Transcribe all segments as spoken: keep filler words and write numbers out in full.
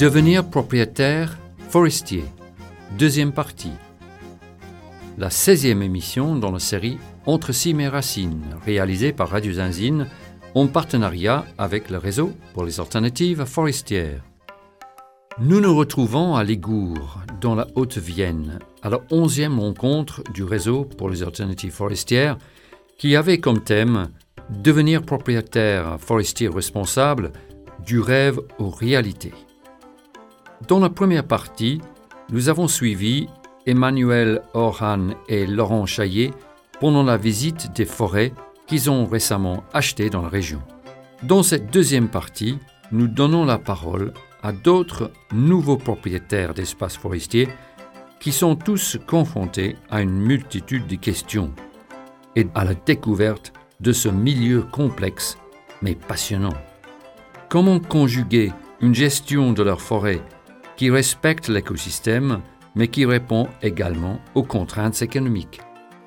Devenir propriétaire forestier. Deuxième partie. La seizième émission dans la série Entre cimes et racines, réalisée par Radio Zinzine en partenariat avec le réseau pour les alternatives forestières. Nous nous retrouvons à Légours, dans la Haute-Vienne, à la onzième rencontre du réseau pour les alternatives forestières qui avait comme thème « Devenir propriétaire forestier responsable, du rêve aux réalités ». Dans la première partie, nous avons suivi Emmanuel Orhan et Laurent Chaillet pendant la visite des forêts qu'ils ont récemment achetées dans la région. Dans cette deuxième partie, nous donnons la parole à d'autres nouveaux propriétaires d'espaces forestiers qui sont tous confrontés à une multitude de questions et à la découverte de ce milieu complexe mais passionnant. Comment conjuguer une gestion de leur forêt qui respecte l'écosystème mais qui répond également aux contraintes économiques?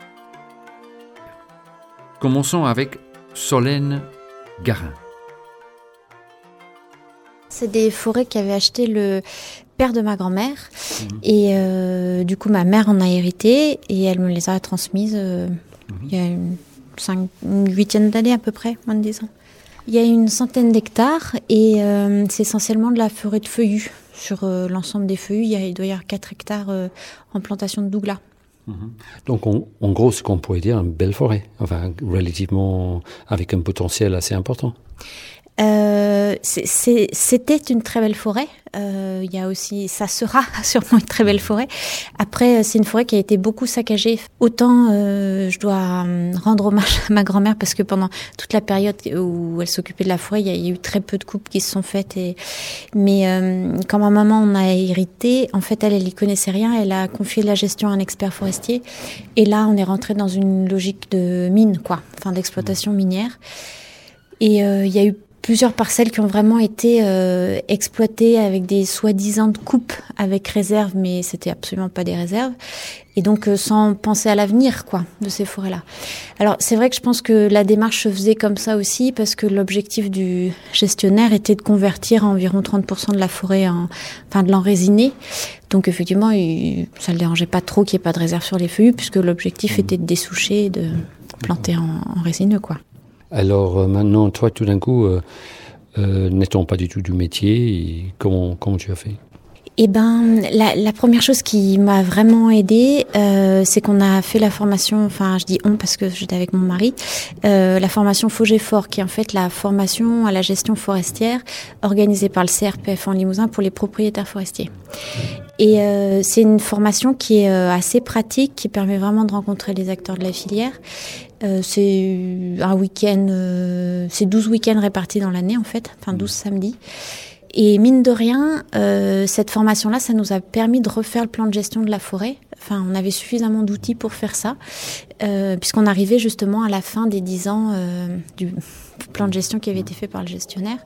Commençons avec Solène Garin. C'est des forêts qu'avait acheté le père de ma grand-mère. Mmh. Et euh, du coup, ma mère en a hérité et elle me les a transmises euh, mmh. il y a une, cinq, une huitaine d'années à peu près, moins de dix ans. Il y a une centaine d'hectares et euh, c'est essentiellement de la forêt de feuillus. Sur euh, l'ensemble des feuillus, il, y a, il doit y avoir quatre hectares euh, en plantation de douglas. Mmh. Donc, on, en gros, ce qu'on pourrait dire, une belle forêt, enfin, relativement avec un potentiel assez important. Euh, c'est, c'est, c'était une très belle forêt. Euh, il y a aussi, ça sera sûrement une très belle forêt. Après, c'est une forêt qui a été beaucoup saccagée. Autant, euh, je dois rendre hommage à ma grand-mère parce que pendant toute la période où elle s'occupait de la forêt, il y a, il y a eu très peu de coupes qui se sont faites. Et, mais euh, quand ma maman en a hérité, en fait, elle, elle y connaissait rien. Elle a confié la gestion à un expert forestier. Et là, on est rentré dans une logique de mine, quoi, enfin d'exploitation minière. Et euh, il y a eu plusieurs parcelles qui ont vraiment été euh, exploitées avec des soi-disant de coupes avec réserve, mais c'était absolument pas des réserves. Et donc euh, sans penser à l'avenir, quoi, de ces forêts-là. Alors c'est vrai que je pense que la démarche se faisait comme ça aussi parce que l'objectif du gestionnaire était de convertir environ trente pour cent de la forêt en, enfin de l'enrésiner. Donc effectivement, il, ça ne le dérangeait pas trop qu'il n'y ait pas de réserve sur les feuillus puisque l'objectif était de dessoucher et de planter en, en résineux, quoi. Alors euh, maintenant, toi, tout d'un coup, euh, euh, n'étant pas du tout du métier, comment, comment tu as fait ? Eh ben, la, la première chose qui m'a vraiment aidée, euh, c'est qu'on a fait la formation, enfin je dis on parce que j'étais avec mon mari, euh, la formation FOGEFOR, qui est en fait la formation à la gestion forestière organisée par le C R P F en Limousin pour les propriétaires forestiers. Et euh, c'est une formation qui est euh, assez pratique, qui permet vraiment de rencontrer les acteurs de la filière. Euh, c'est un week-end, euh, c'est douze week-ends répartis dans l'année en fait, enfin douze samedis. Et mine de rien, euh, cette formation-là, ça nous a permis de refaire le plan de gestion de la forêt. Enfin, on avait suffisamment d'outils pour faire ça, euh, puisqu'on arrivait justement à la fin des dix ans euh, du plan de gestion qui avait été fait par le gestionnaire.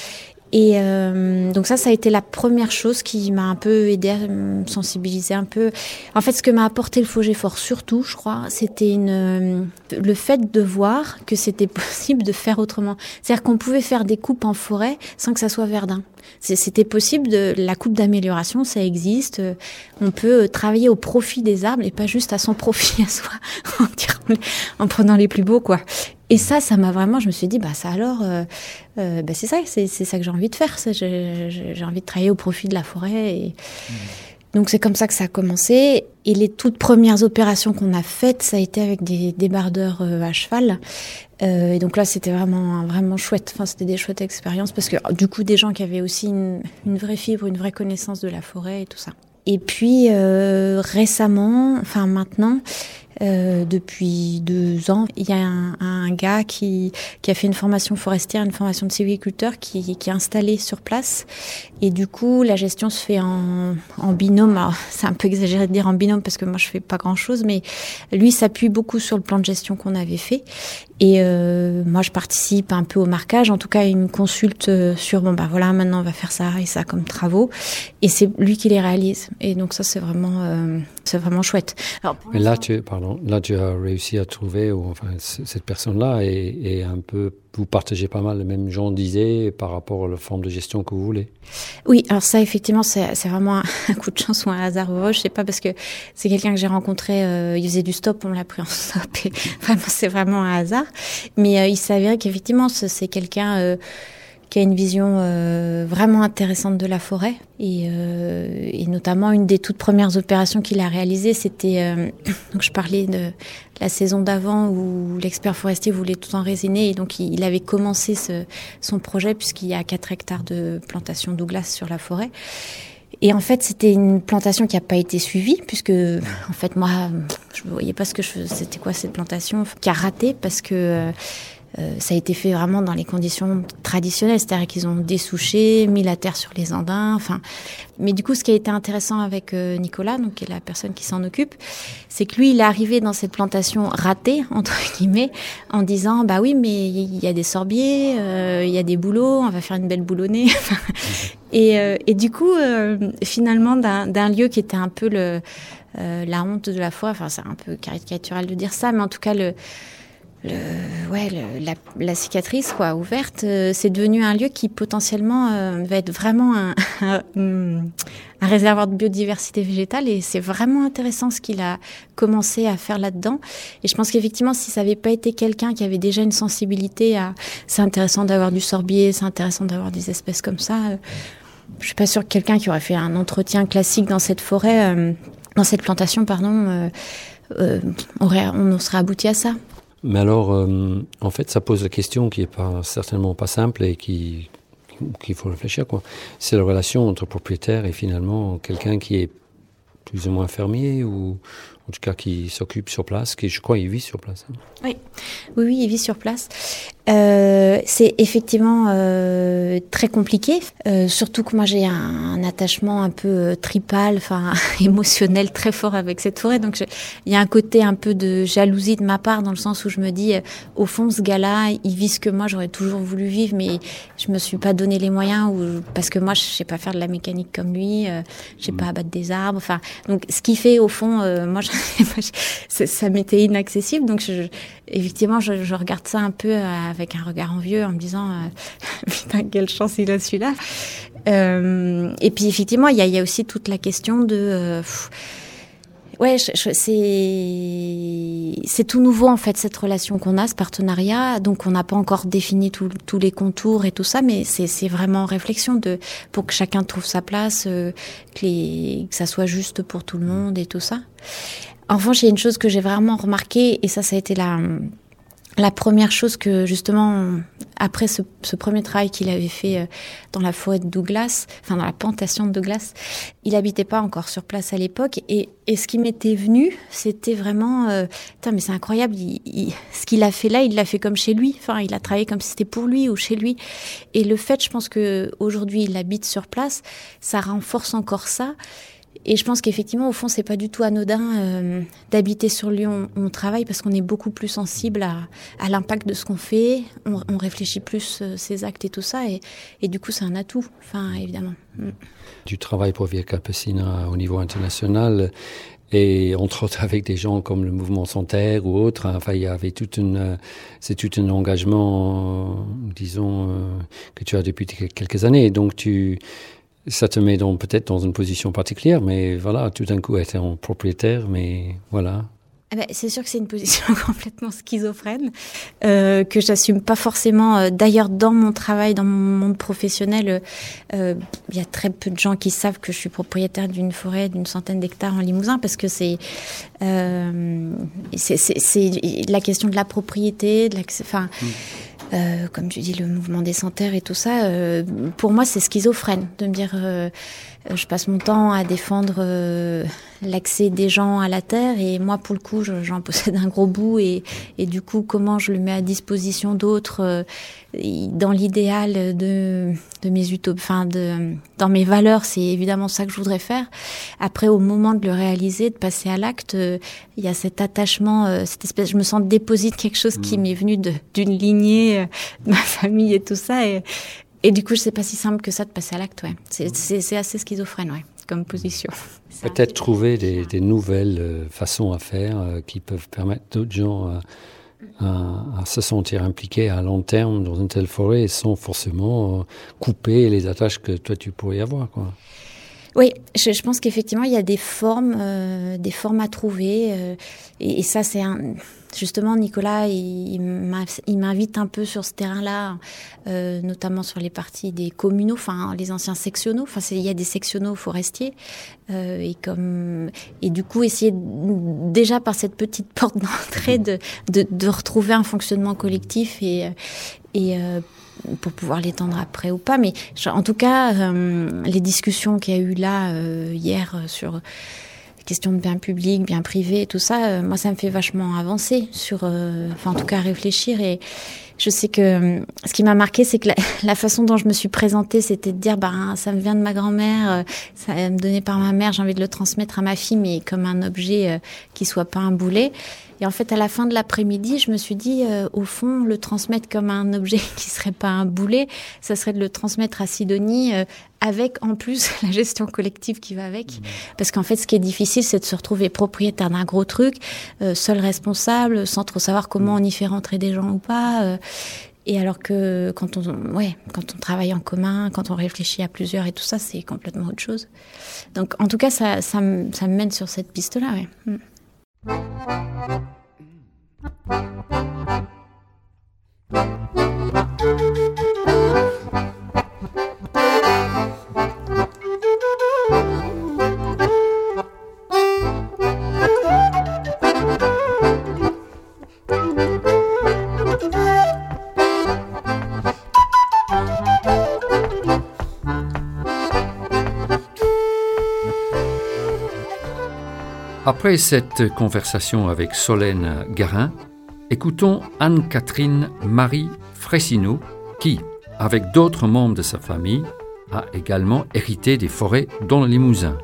Et euh, donc ça, ça a été la première chose qui m'a un peu aidée à me sensibiliser un peu. En fait, ce que m'a apporté le FOGEFOR, surtout, je crois, c'était une, le fait de voir que c'était possible de faire autrement. C'est-à-dire qu'on pouvait faire des coupes en forêt sans que ça soit verdun. C'était possible, de, la coupe d'amélioration, ça existe. On peut travailler au profit des arbres et pas juste à son profit à soi, en, tirant, en prenant les plus beaux, quoi. Et ça, ça m'a vraiment, je me suis dit, bah ça alors, euh, euh, bah c'est ça, c'est, c'est ça que j'ai envie de faire. C'est, j'ai, j'ai envie de travailler au profit de la forêt. Et... Mmh. Donc c'est comme ça que ça a commencé. Et les toutes premières opérations qu'on a faites, ça a été avec des débardeurs euh, à cheval. Euh, et donc là, c'était vraiment, vraiment chouette. Enfin, c'était des chouettes expériences parce que du coup, des gens qui avaient aussi une, une vraie fibre, une vraie connaissance de la forêt et tout ça. Et puis euh, récemment, enfin maintenant, euh, depuis deux ans, il y a un, un gars qui, qui a fait une formation forestière, une formation de sylviculteur qui, qui est installé sur place. Et du coup, la gestion se fait en, en binôme. Alors, c'est un peu exagéré de dire en binôme parce que moi, je fais pas grand-chose, mais lui s'appuie beaucoup sur le plan de gestion qu'on avait fait. Et euh, moi, je participe un peu au marquage, en tout cas, une consulte sur, bon, bah voilà, maintenant, on va faire ça et ça comme travaux. Et c'est lui qui les réalise. Et donc ça, c'est vraiment, euh, c'est vraiment chouette. Alors, Mais là, tu, pardon. alors là, tu as réussi à trouver, ou, enfin, c- cette personne-là est, est un peu, vous partagez pas mal le même genre d'idées par rapport à la forme de gestion que vous voulez. Oui, alors ça, effectivement, c'est, c'est vraiment un, un coup de chance ou un hasard heureux. Je sais pas, parce que c'est quelqu'un que j'ai rencontré, euh, il faisait du stop, on l'a pris en stop. Et vraiment, c'est vraiment un hasard. Mais euh, il s'avérait qu'effectivement, c'est, c'est quelqu'un euh, qui a une vision euh, vraiment intéressante de la forêt. Et, euh, et notamment, une des toutes premières opérations qu'il a réalisées, c'était... Euh, donc, je parlais de la saison d'avant où l'expert forestier voulait tout enrésiner. Et donc, il, il avait commencé ce, son projet, puisqu'il y a quatre hectares de plantation Douglas sur la forêt. Et en fait, c'était une plantation qui n'a pas été suivie, puisque, en fait, moi, je ne voyais pas ce que je faisais. C'était quoi cette plantation qui a raté, parce que... Euh, Euh, ça a été fait vraiment dans les conditions traditionnelles, c'est-à-dire qu'ils ont dessouché, mis la terre sur les andins, enfin. Mais du coup, ce qui a été intéressant avec euh, Nicolas, donc qui est la personne qui s'en occupe, c'est que lui, il est arrivé dans cette plantation ratée, entre guillemets, en disant, bah oui, mais il y a des sorbiers, euh, il y a des bouleaux, on va faire une belle boulonnée. et, euh, et du coup, euh, finalement, d'un, d'un lieu qui était un peu le, euh, la honte de la foi, enfin, c'est un peu caricatural de dire ça, mais en tout cas, le Le, ouais, le, la, la cicatrice quoi, ouverte, euh, c'est devenu un lieu qui potentiellement euh, va être vraiment un, un, un réservoir de biodiversité végétale, et c'est vraiment intéressant ce qu'il a commencé à faire là-dedans. Et je pense qu'effectivement, si ça n'avait pas été quelqu'un qui avait déjà une sensibilité à c'est intéressant d'avoir du sorbier, c'est intéressant d'avoir des espèces comme ça, euh, je suis pas sûre que quelqu'un qui aurait fait un entretien classique dans cette forêt, euh, dans cette plantation, pardon, euh, euh, aurait, on en serait abouti à ça. Mais alors, euh, en fait, ça pose la question qui est pas certainement pas simple et qui qu'il faut réfléchir, quoi. C'est la relation entre propriétaire et finalement quelqu'un qui est plus ou moins fermier, ou en tout cas qui s'occupe sur place, qui, je crois, il vit sur place. Hein. Oui, oui, oui, il vit sur place. Euh, c'est effectivement euh, très compliqué, euh, surtout que moi j'ai un, un attachement un peu euh, tripal, enfin émotionnel très fort avec cette forêt. Donc il y a un côté un peu de jalousie de ma part, dans le sens où je me dis, euh, au fond, ce gars-là, il vit ce que moi j'aurais toujours voulu vivre, mais je me suis pas donné les moyens, ou parce que moi je sais pas faire de la mécanique comme lui, euh, je sais pas abattre des arbres. Enfin, donc ce qui fait au fond, euh, moi, je, ça, ça m'était inaccessible. Donc je, effectivement, je, je regarde ça un peu euh, avec un regard envieux, en me disant euh, putain, quelle chance il a celui-là. Euh, et puis effectivement, il y a, il y a aussi toute la question de euh, pff, ouais, je, je, c'est c'est tout nouveau en fait, cette relation qu'on a, ce partenariat. Donc on n'a pas encore défini tous les contours et tout ça, mais c'est c'est vraiment en réflexion de pour que chacun trouve sa place, euh, que les que ça soit juste pour tout le monde et tout ça. En revanche, il y a une chose que j'ai vraiment remarquée, et ça, ça a été la La première chose que, justement, après ce, ce premier travail qu'il avait fait dans la forêt de Douglas, enfin dans la plantation de Douglas, il habitait pas encore sur place à l'époque, et, et ce qui m'était venu, c'était vraiment, euh, putain, mais c'est incroyable, il, il, ce qu'il a fait là, il l'a fait comme chez lui, enfin il a travaillé comme si c'était pour lui ou chez lui, et le fait, je pense que aujourd'hui il habite sur place, ça renforce encore ça. Et je pense qu'effectivement, au fond, c'est pas du tout anodin euh, d'habiter sur le lieu où on, on travaille, parce qu'on est beaucoup plus sensible à, à l'impact de ce qu'on fait. On, on réfléchit plus euh, ses actes et tout ça, et, et du coup, c'est un atout. Enfin, évidemment. Mm. Tu travailles pour Via Campesina au niveau international, et entre autres avec des gens comme le Mouvement Sans Terre ou autres. Enfin, il y avait toute une, c'est tout un engagement, disons, euh, que tu as depuis quelques années. Donc tu ça te met donc peut-être dans une position particulière, mais voilà, tout d'un coup, être en propriétaire, mais voilà. Eh ben, c'est sûr que c'est une position complètement schizophrène, euh, que j'assume pas forcément. Euh, d'ailleurs, dans mon travail, dans mon monde professionnel, il euh, y a très peu de gens qui savent que je suis propriétaire d'une forêt d'une centaine d'hectares en Limousin, parce que c'est, euh, c'est, c'est, c'est la question de la propriété, de l'accès, enfin... Mmh. Euh, comme tu dis, le mouvement des sans-terre et tout ça, euh, pour moi, c'est schizophrène de me dire, euh, je passe mon temps à défendre euh, l'accès des gens à la terre, et moi, pour le coup, je, j'en possède un gros bout, et, et du coup, comment je le mets à disposition d'autres, euh, dans l'idéal de, de mes utopies, enfin, de, dans mes valeurs, c'est évidemment ça que je voudrais faire. Après, au moment de le réaliser, de passer à l'acte, euh, il y a cet attachement, euh, cette espèce, je me sens déposée de quelque chose mmh. qui m'est venu de, d'une lignée, euh, de ma famille et tout ça, et, et du coup, c'est pas si simple que ça de passer à l'acte, ouais. C'est, c'est, c'est assez schizophrène, ouais. comme position. Peut-être trouver des, des nouvelles euh, façons à faire euh, qui peuvent permettre d'autres gens euh, à, à se sentir impliqués à long terme dans une telle forêt sans forcément euh, couper les attaches que toi tu pourrais avoir, quoi. Oui, je, je pense qu'effectivement il y a des formes, euh, des formes à trouver, euh, et, et ça c'est un, justement Nicolas, il, il m'invite un peu sur ce terrain-là, euh, notamment sur les parties des communaux, enfin les anciens sectionaux. Enfin, c'est, il y a des sectionaux forestiers, euh, et comme et du coup essayer déjà par cette petite porte d'entrée de de, de retrouver un fonctionnement collectif et et euh, pour pouvoir l'étendre après ou pas. Mais en tout cas, euh, les discussions qu'il y a eu là euh, hier sur les questions de biens publics, biens privés et tout ça, euh, moi, ça me fait vachement avancer sur, euh, enfin, en tout cas, réfléchir. Et je sais que euh, ce qui m'a marqué, c'est que la, la façon dont je me suis présentée, c'était de dire, bah, ça me vient de ma grand-mère, euh, ça me donné par ma mère, j'ai envie de le transmettre à ma fille, mais comme un objet euh, qui soit pas un boulet. Et en fait, à la fin de l'après-midi, je me suis dit, euh, au fond, le transmettre comme un objet qui serait pas un boulet, ça serait de le transmettre à Sidonie euh, avec, en plus, la gestion collective qui va avec. Mmh. Parce qu'en fait, ce qui est difficile, c'est de se retrouver propriétaire d'un gros truc, euh, seul responsable, sans trop savoir comment on y fait rentrer des gens ou pas. Euh, et alors que quand on, ouais, quand on travaille en commun, quand on réfléchit à plusieurs et tout ça, c'est complètement autre chose. Donc, en tout cas, ça, ça, me, ça me mène sur cette piste-là, ouais. Mmh. Après cette conversation avec Solène Garin, écoutons Anne-Catherine Marie Fressineau qui, avec d'autres membres de sa famille, a également hérité des forêts dans le Limousin.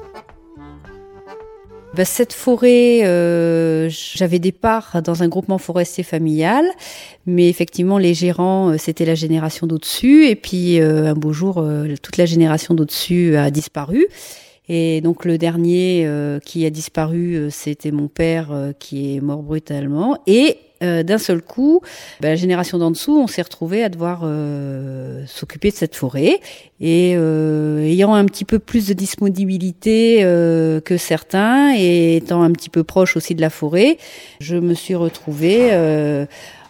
Ben, cette forêt, euh, j'avais des parts dans un groupement forestier familial, mais effectivement les gérants, c'était la génération d'au-dessus, et puis euh, un beau jour, euh, toute la génération d'au-dessus a disparu. Et donc le dernier euh, qui a disparu, euh, c'était mon père euh, qui est mort brutalement. Et euh, d'un seul coup, bah, la génération d'en dessous, on s'est retrouvés à devoir euh, s'occuper de cette forêt. Et euh, ayant un petit peu plus de disponibilité euh, que certains, et étant un petit peu proche aussi de la forêt, je me suis retrouvée Euh,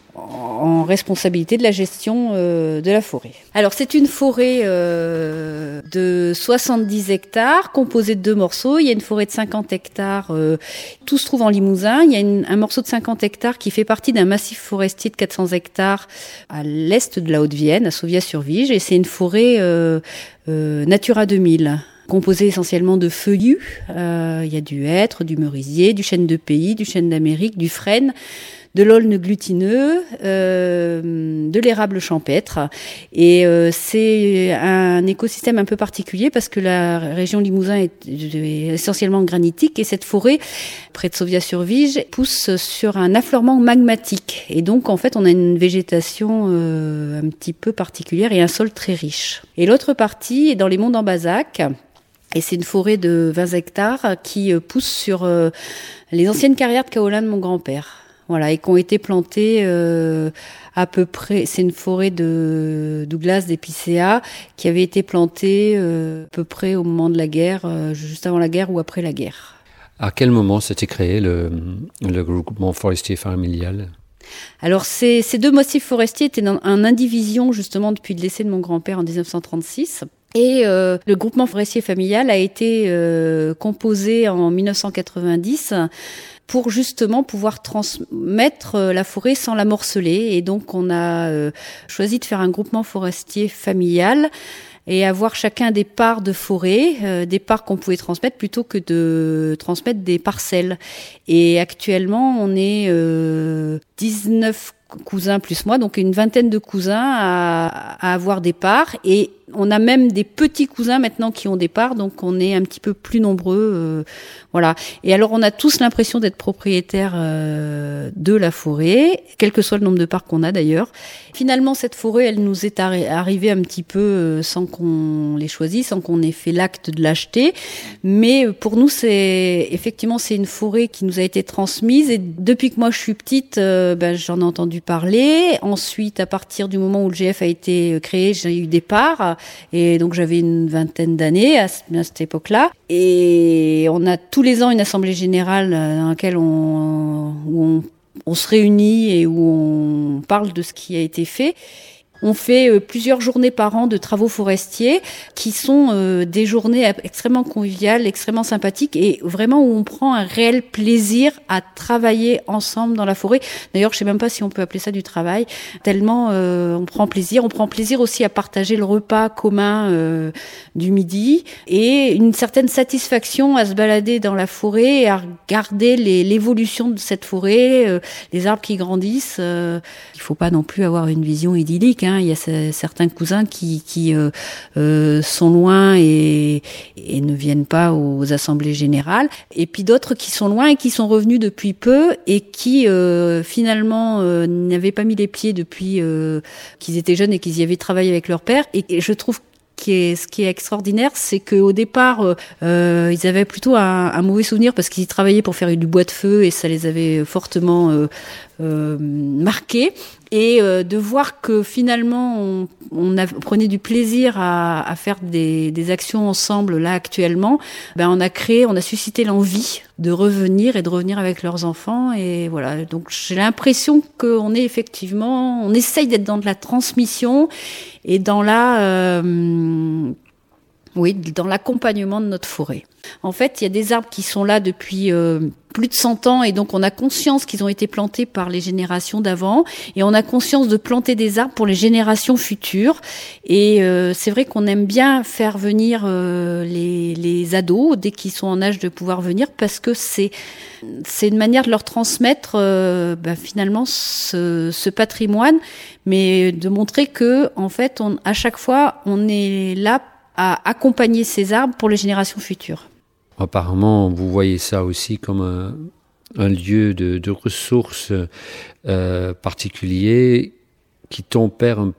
en responsabilité de la gestion euh, de la forêt. Alors c'est une forêt euh, de soixante-dix hectares composée de deux morceaux. Il y a une forêt de cinquante hectares, euh, tout se trouve en Limousin. Il y a une, un morceau de cinquante hectares qui fait partie d'un massif forestier de quatre cents hectares à l'est de la Haute-Vienne, à Sauviat-sur-Vige, et c'est une forêt euh, euh, Natura deux mille. Composé essentiellement de feuillus. Euh, il y a du hêtre, du merisier, du chêne de pays, du chêne d'Amérique, du frêne, de l'aulne glutineux, euh, de l'érable champêtre. Et euh, c'est un écosystème un peu particulier parce que la région Limousin est, est essentiellement granitique, et cette forêt, près de Sauviat-sur-Vige, pousse sur un affleurement magmatique. Et donc, en fait, on a une végétation euh, un petit peu particulière et un sol très riche. Et l'autre partie est dans les monts d'Ambazac. Et c'est une forêt de vingt hectares qui pousse sur euh, les anciennes carrières de kaolin de mon grand-père. Voilà, et qui ont été plantées euh, à peu près. C'est une forêt de Douglas d'Épicéa qui avait été plantée euh, à peu près au moment de la guerre, euh, juste avant la guerre ou après la guerre. À quel moment s'était créé le, le groupement forestier familial ? Alors ces, ces deux massifs forestiers étaient en, en indivision justement depuis le décès de mon grand-père en dix-neuf cent trente-six. Et euh, le groupement forestier familial a été euh, composé en dix-neuf cent quatre-vingt-dix pour justement pouvoir transmettre la forêt sans la morceler. Et donc on a euh, choisi de faire un groupement forestier familial et avoir chacun des parts de forêt, euh, des parts qu'on pouvait transmettre plutôt que de transmettre des parcelles. Et actuellement, on est euh, dix-neuf cousins plus moi, donc une vingtaine de cousins à, à avoir des parts. Et On a même des petits cousins maintenant qui ont des parts, donc on est un petit peu plus nombreux. Euh, voilà. Et alors on a tous l'impression d'être propriétaires euh, de la forêt, quel que soit le nombre de parts qu'on a d'ailleurs. Finalement, cette forêt, elle nous est arri- arrivée un petit peu euh, sans qu'on l'ait choisie, sans qu'on ait fait l'acte de l'acheter. Mais pour nous, c'est effectivement c'est une forêt qui nous a été transmise. Et depuis que moi je suis petite, euh, ben, j'en ai entendu parler. Ensuite, à partir du moment où le G F a été créé, j'ai eu des parts. Et donc j'avais une vingtaine d'années à, à cette époque-là. Et on a tous les ans une assemblée générale dans laquelle on, où on on se réunit et où on parle de ce qui a été fait. On fait euh, plusieurs journées par an de travaux forestiers qui sont euh, des journées extrêmement conviviales, extrêmement sympathiques et vraiment où on prend un réel plaisir à travailler ensemble dans la forêt. D'ailleurs, je sais même pas si on peut appeler ça du travail, tellement euh, on prend plaisir. On prend plaisir aussi à partager le repas commun euh, du midi et une certaine satisfaction à se balader dans la forêt et à regarder les, l'évolution de cette forêt, euh, les arbres qui grandissent. Euh, il faut pas non plus avoir une vision idyllique, hein. Il y a c- certains cousins qui, qui euh, euh, sont loin et, et ne viennent pas aux assemblées générales. Et puis d'autres qui sont loin et qui sont revenus depuis peu et qui euh, finalement euh, n'avaient pas mis les pieds depuis euh, qu'ils étaient jeunes et qu'ils y avaient travaillé avec leur père. Et, et je trouve Qui est, ce qui est extraordinaire, c'est qu'au départ, euh, ils avaient plutôt un, un mauvais souvenir parce qu'ils y travaillaient pour faire du bois de feu et ça les avait fortement euh, euh, marqués. Et euh, de voir que finalement, on, on a, prenait du plaisir à, à faire des, des actions ensemble là actuellement, ben on a créé, on a suscité l'envie de revenir et de revenir avec leurs enfants. Et voilà, donc j'ai l'impression qu'on est effectivement, on essaye d'être dans de la transmission et dans la, euh, oui, dans l'accompagnement de notre forêt. En fait, il y a des arbres qui sont là depuis euh, plus de cent ans et donc on a conscience qu'ils ont été plantés par les générations d'avant et on a conscience de planter des arbres pour les générations futures. Et euh, c'est vrai qu'on aime bien faire venir euh, les, les ados dès qu'ils sont en âge de pouvoir venir parce que c'est c'est une manière de leur transmettre euh, bah, finalement ce, ce patrimoine, mais de montrer que en fait, on, à chaque fois, on est là à accompagner ces arbres pour les générations futures. Apparemment, vous voyez ça aussi comme un, un lieu de, de ressources euh, particulier qui tempère un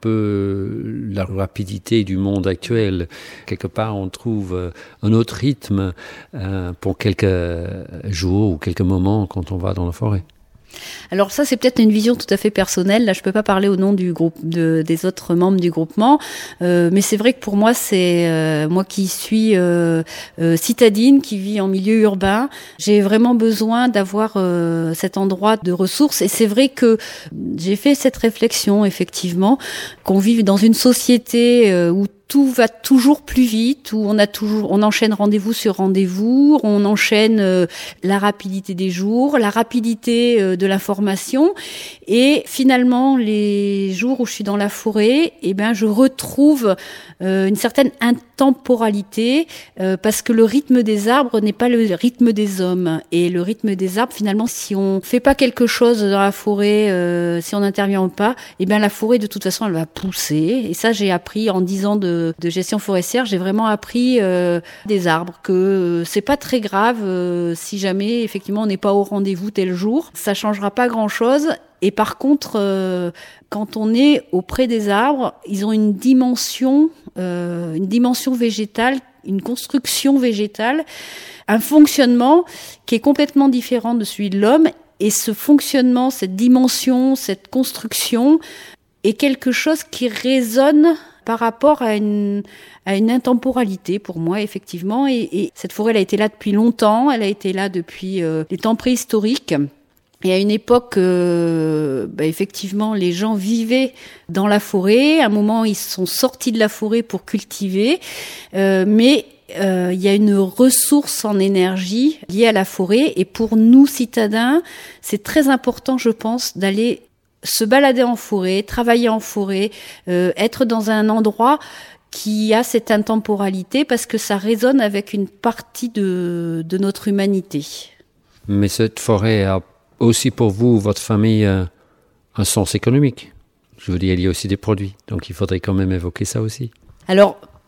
peu la rapidité du monde actuel. Quelque part, on trouve un autre rythme euh, pour quelques jours ou quelques moments quand on va dans la forêt. Alors ça, c'est peut-être une vision tout à fait personnelle. Là, je peux pas parler au nom du groupe, de, des autres membres du groupement, euh, mais c'est vrai que pour moi, c'est euh, moi qui suis euh, euh, citadine, qui vit en milieu urbain, j'ai vraiment besoin d'avoir euh, cet endroit de ressources. Et c'est vrai que j'ai fait cette réflexion, effectivement, qu'on vive dans une société euh, où tout va toujours plus vite, où on a toujours, on enchaîne rendez-vous sur rendez-vous, on enchaîne euh, la rapidité des jours, la rapidité euh, de l'information, et finalement les jours où je suis dans la forêt, eh ben je retrouve euh, une certaine intemporalité euh, parce que le rythme des arbres n'est pas le rythme des hommes, et le rythme des arbres finalement, si on fait pas quelque chose dans la forêt, euh, si on n'intervient pas, eh ben la forêt de toute façon elle va pousser, et ça j'ai appris en dix ans de de gestion forestière, j'ai vraiment appris euh, des arbres, que euh, c'est pas très grave euh, si jamais effectivement on n'est pas au rendez-vous tel jour, ça changera pas grand-chose. Et par contre, euh, quand on est auprès des arbres, ils ont une dimension, euh, une dimension végétale, une construction végétale, un fonctionnement qui est complètement différent de celui de l'homme. Et ce fonctionnement, cette dimension, cette construction est quelque chose qui résonne par rapport à une, à une intemporalité pour moi, effectivement. Et, et cette forêt, elle a été là depuis longtemps, elle a été là depuis euh, les temps préhistoriques. Et à une époque, euh, bah, effectivement, les gens vivaient dans la forêt. À un moment, ils sont sortis de la forêt pour cultiver, euh, mais euh, il y a une ressource en énergie liée à la forêt. Et pour nous, citadins, c'est très important, je pense, d'aller se balader en forêt, travailler en forêt, euh, être dans un endroit qui a cette intemporalité parce que ça résonne avec une partie de, de notre humanité. Mais cette forêt a aussi pour vous, votre famille, un, un sens économique. Je veux dire, il y a aussi des produits, donc il faudrait quand même évoquer ça aussi. Alors,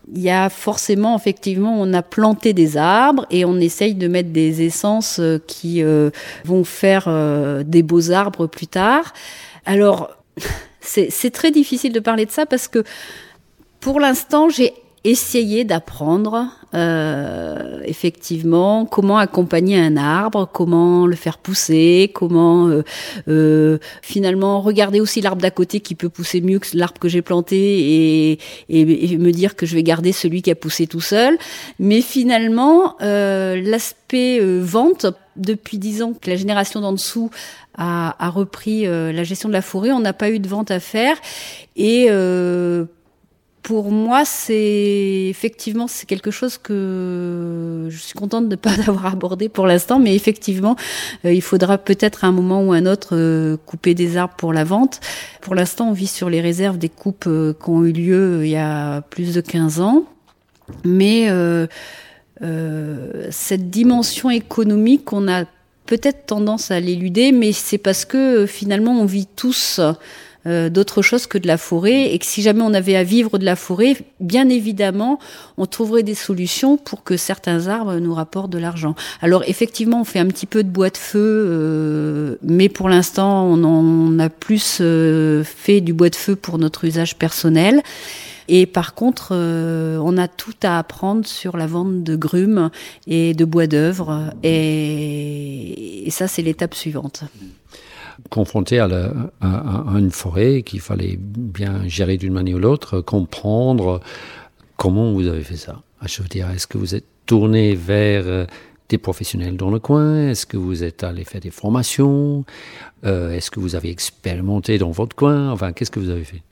il y a forcément, effectivement, on a planté des arbres et on essaye de mettre des essences qui euh, vont faire euh, des beaux arbres plus tard. Alors, c'est, c'est très difficile de parler de ça parce que pour l'instant, j'ai essayé d'apprendre euh, effectivement comment accompagner un arbre, comment le faire pousser, comment euh, euh, finalement regarder aussi l'arbre d'à côté qui peut pousser mieux que l'arbre que j'ai planté et, et, et me dire que je vais garder celui qui a poussé tout seul. Mais finalement, euh, l'aspect euh, vente, depuis dix ans que la génération d'en dessous a, a repris euh, la gestion de la forêt, on n'a pas eu de vente à faire et euh, pour moi, c'est effectivement c'est quelque chose que je suis contente de ne pas avoir abordé pour l'instant, mais effectivement, euh, il faudra peut-être à un moment ou un autre euh, couper des arbres pour la vente. Pour l'instant, on vit sur les réserves des coupes euh, qui ont eu lieu euh, il y a plus de quinze ans, mais euh, euh, cette dimension économique, on a peut-être tendance à l'éluder, mais c'est parce que euh, finalement, on vit tous Euh, d'autre chose que de la forêt et que si jamais on avait à vivre de la forêt, bien évidemment, on trouverait des solutions pour que certains arbres nous rapportent de l'argent. Alors effectivement, on fait un petit peu de bois de feu, euh, mais pour l'instant, on, en, on a plus euh, fait du bois de feu pour notre usage personnel. Et par contre, euh, on a tout à apprendre sur la vente de grumes et de bois d'œuvre et, et ça, c'est l'étape suivante. Confronté à, la, à, à une forêt qu'il fallait bien gérer d'une manière ou l'autre, comprendre comment vous avez fait ça. Je veux dire, est-ce que vous êtes tourné vers des professionnels dans le coin? Est-ce que vous êtes allé faire des formations? euh, Est-ce que vous avez expérimenté dans votre coin? Enfin, qu'est-ce que vous avez fait?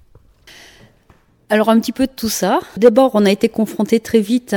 Alors un petit peu de tout ça. D'abord, on a été confronté très vite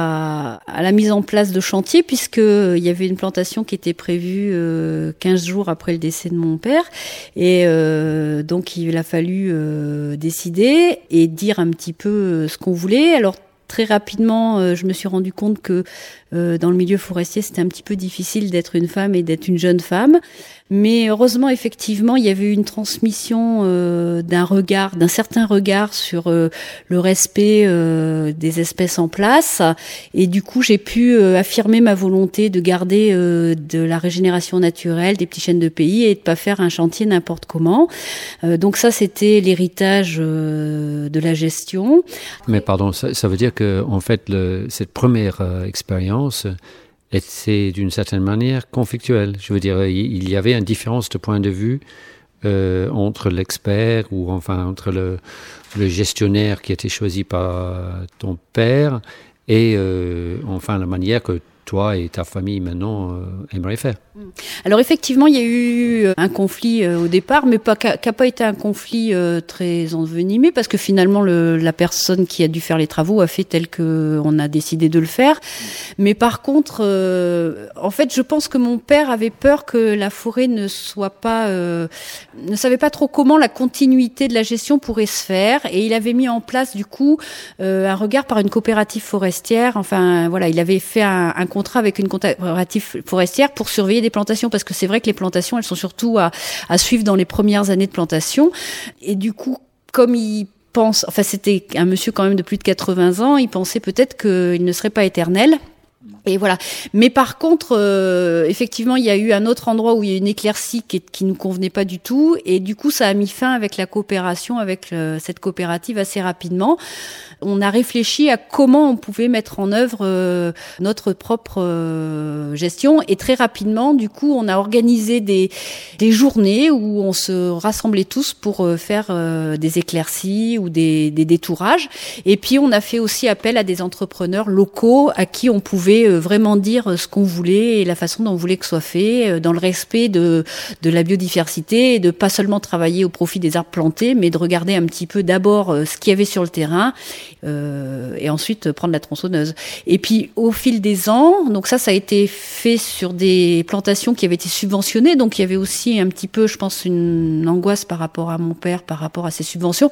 à, à la mise en place de chantiers puisque il y avait une plantation qui était prévue euh, quinze jours après le décès de mon père et euh, donc il a fallu euh, décider et dire un petit peu ce qu'on voulait. Alors très rapidement, euh, je me suis rendu compte que euh, dans le milieu forestier, c'était un petit peu difficile d'être une femme et d'être une jeune femme. Mais heureusement, effectivement, il y avait eu une transmission euh, d'un regard, d'un certain regard sur euh, le respect euh, des espèces en place. Et du coup, j'ai pu euh, affirmer ma volonté de garder euh, de la régénération naturelle, des petits chênes de pays et de pas faire un chantier n'importe comment. Euh, donc ça, c'était l'héritage euh, de la gestion. Mais pardon, ça, ça veut dire que en fait, le, cette première euh, expérience c'est d'une certaine manière conflictuel. Je veux dire, il y avait une différence de point de vue euh, entre l'expert ou enfin entre le, le gestionnaire qui était choisi par ton père et euh, enfin la manière que toi et ta famille maintenant euh, aimeraient faire. Alors effectivement, il y a eu un conflit euh, au départ, mais pas, qui n'a pas été un conflit euh, très envenimé, parce que finalement, le, la personne qui a dû faire les travaux a fait tel qu'on a décidé de le faire. Mais par contre, euh, en fait, je pense que mon père avait peur que la forêt ne soit pas, euh, ne savait pas trop comment la continuité de la gestion pourrait se faire, et il avait mis en place du coup euh, un regard par une coopérative forestière. Enfin, voilà, il avait fait un, un contrat avec une coopérative forestière pour surveiller des plantations, parce que c'est vrai que les plantations, elles sont surtout à, à suivre dans les premières années de plantation. Et du coup, comme il pense, enfin c'était un monsieur quand même de plus de quatre-vingts ans, il pensait peut-être qu'il ne serait pas éternel. Et voilà. Mais par contre, euh, effectivement, il y a eu un autre endroit où il y a une éclaircie qui, qui nous convenait pas du tout, et du coup, ça a mis fin avec la coopération, avec le, cette coopérative assez rapidement. On a réfléchi à comment on pouvait mettre en œuvre euh, notre propre euh, gestion, et très rapidement, du coup, on a organisé des, des journées où on se rassemblait tous pour euh, faire euh, des éclaircies ou des, des détourages. Et puis, on a fait aussi appel à des entrepreneurs locaux à qui on pouvait vraiment dire ce qu'on voulait et la façon dont on voulait que ce soit fait, dans le respect de, de la biodiversité, et de pas seulement travailler au profit des arbres plantés, mais de regarder un petit peu d'abord ce qu'il y avait sur le terrain euh, et ensuite prendre la tronçonneuse. Et puis au fil des ans, donc ça, ça a été fait sur des plantations qui avaient été subventionnées, donc il y avait aussi un petit peu, je pense, une angoisse par rapport à mon père, par rapport à ces subventions.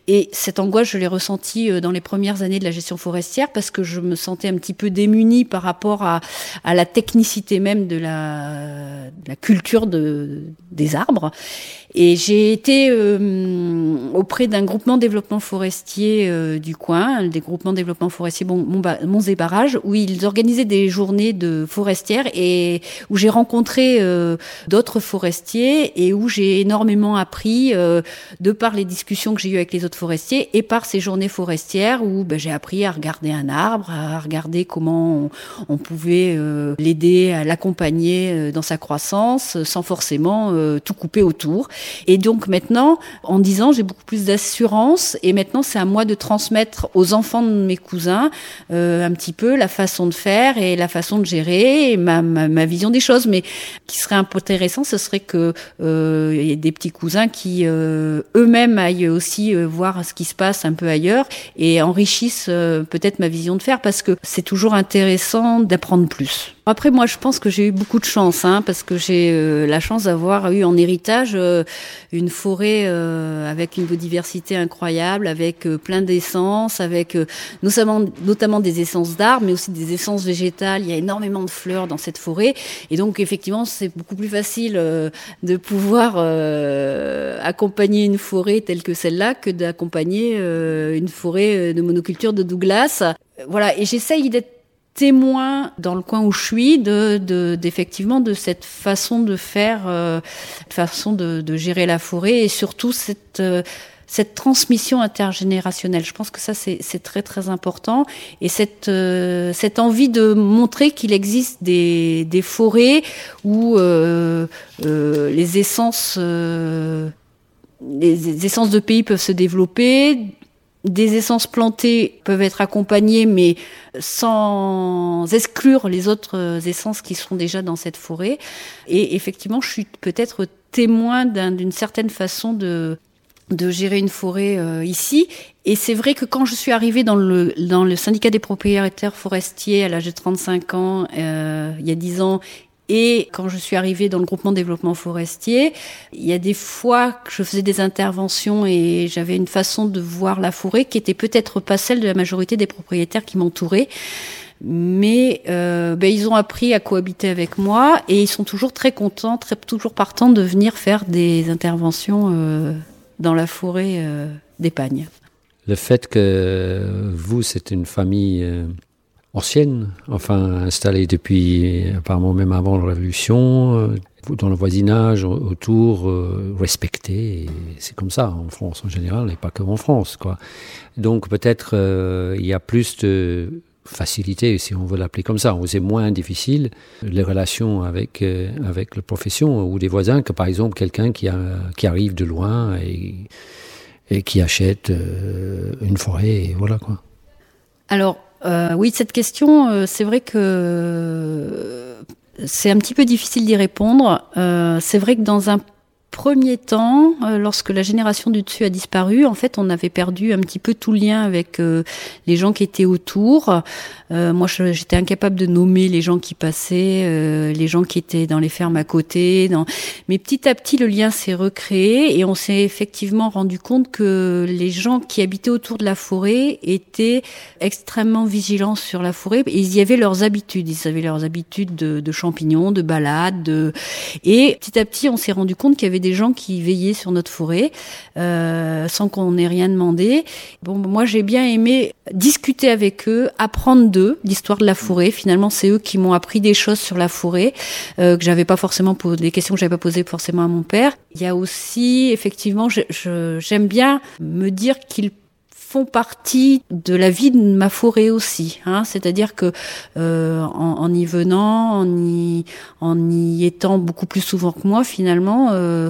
Et cette angoisse, je l'ai ressentie dans les premières années de la gestion forestière parce que je me sentais un petit peu démunie par rapport à, à la technicité même de la, de la culture de, des arbres. Et j'ai été euh, auprès d'un groupement développement forestier euh, du coin, des groupements développement forestier Monts et Barrages, où ils organisaient des journées de forestières et où j'ai rencontré euh, d'autres forestiers et où j'ai énormément appris euh, de par les discussions que j'ai eues avec les autres forestiers et par ces journées forestières où ben, j'ai appris à regarder un arbre, à regarder comment on, on pouvait euh, l'aider, à l'accompagner euh, dans sa croissance sans forcément euh, tout couper autour. Et donc maintenant, en dix ans, j'ai beaucoup plus d'assurance et maintenant c'est à moi de transmettre aux enfants de mes cousins euh, un petit peu la façon de faire et la façon de gérer et ma, ma, ma vision des choses. Mais qui serait un peu intéressant, ce serait que euh, y ait des petits cousins qui euh, eux-mêmes aillent aussi euh, voir ce qui se passe un peu ailleurs et enrichissent euh, peut-être ma vision de faire parce que c'est toujours intéressant d'apprendre plus. Après, moi, je pense que j'ai eu beaucoup de chance, hein, parce que j'ai euh, la chance d'avoir eu en héritage euh, une forêt euh, avec une biodiversité incroyable, avec euh, plein d'essences, avec euh, notamment, notamment des essences d'arbres, mais aussi des essences végétales. Il y a énormément de fleurs dans cette forêt, et donc effectivement, c'est beaucoup plus facile euh, de pouvoir euh, accompagner une forêt telle que celle-là que d'accompagner euh, une forêt de monoculture de Douglas. Voilà, et j'essaye d'être témoin dans le coin où je suis de, de d'effectivement de cette façon de faire, euh, façon de, de gérer la forêt et surtout cette euh, cette transmission intergénérationnelle. Je pense que ça c'est c'est très très important et cette euh, cette envie de montrer qu'il existe des des forêts où euh, euh, les essences euh, les essences de pays peuvent se développer. Des essences plantées peuvent être accompagnées, mais sans exclure les autres essences qui sont déjà dans cette forêt. Et effectivement, je suis peut-être témoin d'un, d'une certaine façon de, de gérer une forêt euh, ici. Et c'est vrai que quand je suis arrivée dans le, dans le syndicat des propriétaires forestiers à l'âge de trente-cinq ans, euh, il y a dix ans, et quand je suis arrivée dans le groupement développement forestier, il y a des fois que je faisais des interventions et j'avais une façon de voir la forêt qui était peut-être pas celle de la majorité des propriétaires qui m'entouraient. Mais euh, ben, ils ont appris à cohabiter avec moi et ils sont toujours très contents, très, toujours partants de venir faire des interventions euh, dans la forêt euh, d'Épagne. Le fait que vous, c'est une famille... Euh... ancienne, enfin installée depuis apparemment même avant la Révolution, euh, dans le voisinage autour, euh, respectée. C'est comme ça en France en général, et pas que en France, quoi. Donc peut-être euh, il y a plus de facilité, si on veut l'appeler comme ça, où c'est moins difficile les relations avec euh, avec la profession ou des voisins que par exemple quelqu'un qui a qui arrive de loin et et qui achète euh, une forêt et voilà quoi. Alors Euh, oui, cette question, euh, c'est vrai que euh, c'est un petit peu difficile d'y répondre. Euh, c'est vrai que dans un premier temps, euh, lorsque la génération du dessus a disparu, en fait, on avait perdu un petit peu tout lien avec euh, les gens qui étaient autour. Euh, moi, je, j'étais incapable de nommer les gens qui passaient, euh, les gens qui étaient dans les fermes à côté. Dans... Mais petit à petit, le lien s'est recréé et on s'est effectivement rendu compte que les gens qui habitaient autour de la forêt étaient extrêmement vigilants sur la forêt. Ils y avaient leurs habitudes. Ils avaient leurs habitudes de, de champignons, de balades. De... Et petit à petit, on s'est rendu compte qu'il y avait des gens qui veillaient sur notre forêt euh, sans qu'on ait rien demandé. Bon, moi, j'ai bien aimé discuter avec eux, apprendre d'eux l'histoire de la forêt. Finalement, c'est eux qui m'ont appris des choses sur la forêt euh, que j'avais pas forcément posé, des questions que j'avais pas posées forcément à mon père. Il y a aussi, effectivement, je, je, j'aime bien me dire qu'ils font partie de la vie de ma forêt aussi, hein. C'est-à-dire que euh, en, en y venant, en y, en y étant beaucoup plus souvent que moi, finalement, euh,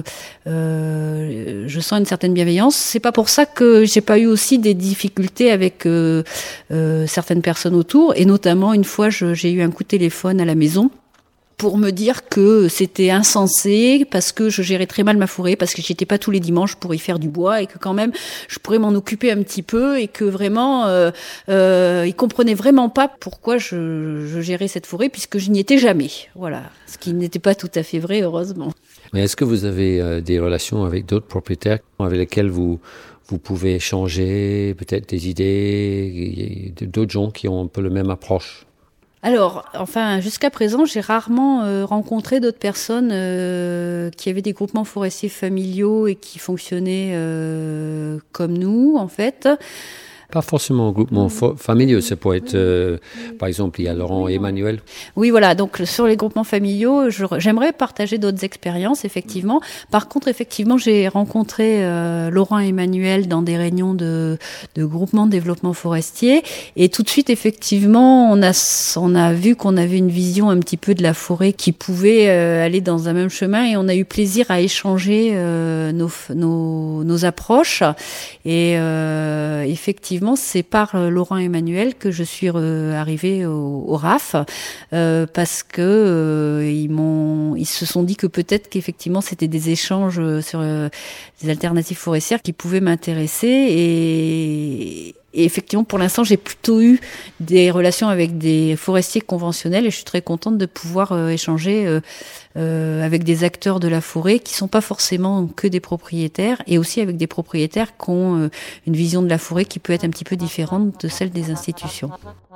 euh, je sens une certaine bienveillance. C'est pas pour ça que j'ai pas eu aussi des difficultés avec euh, euh, certaines personnes autour, et notamment une fois, je, j'ai eu un coup de téléphone à la maison. pour me dire que c'était insensé, parce que je gérais très mal ma forêt, parce que j'étais pas tous les dimanches pour y faire du bois, et que quand même je pourrais m'en occuper un petit peu, et que vraiment euh, euh, ils comprenaient vraiment pas pourquoi je, je gérais cette forêt, puisque je n'y étais jamais. Voilà, ce qui n'était pas tout à fait vrai, heureusement. Mais est-ce que vous avez euh, des relations avec d'autres propriétaires avec lesquels vous vous pouvez échanger peut-être des idées, d'autres gens qui ont un peu la même approche? Alors, enfin, jusqu'à présent, j'ai rarement euh, rencontré d'autres personnes euh, qui avaient des groupements forestiers familiaux et qui fonctionnaient euh, comme nous, en fait. Pas forcément un groupement fo- familial, ça peut être, euh, par exemple, il y a Laurent et Emmanuel. Oui, voilà, donc sur les groupements familiaux, je, j'aimerais partager d'autres expériences, effectivement. Par contre, effectivement, j'ai rencontré euh, Laurent et Emmanuel dans des réunions de, de groupement de développement forestier, et tout de suite, effectivement, on a, on a vu qu'on avait une vision un petit peu de la forêt qui pouvait euh, aller dans un même chemin, et on a eu plaisir à échanger euh, nos, nos, nos approches, et euh, effectivement, c'est par euh, Laurent Emmanuel que je suis euh, arrivée au, au R A F, euh, parce que euh, ils m'ont, ils se sont dit que peut-être qu'effectivement c'était des échanges sur euh, des alternatives forestières qui pouvaient m'intéresser, et, et effectivement pour l'instant j'ai plutôt eu des relations avec des forestiers conventionnels, et je suis très contente de pouvoir euh, échanger euh, euh, avec des acteurs de la forêt qui sont pas forcément que des propriétaires, et aussi avec des propriétaires qui ont euh, une vision de la forêt qui peut être un petit peu différente de celle des institutions.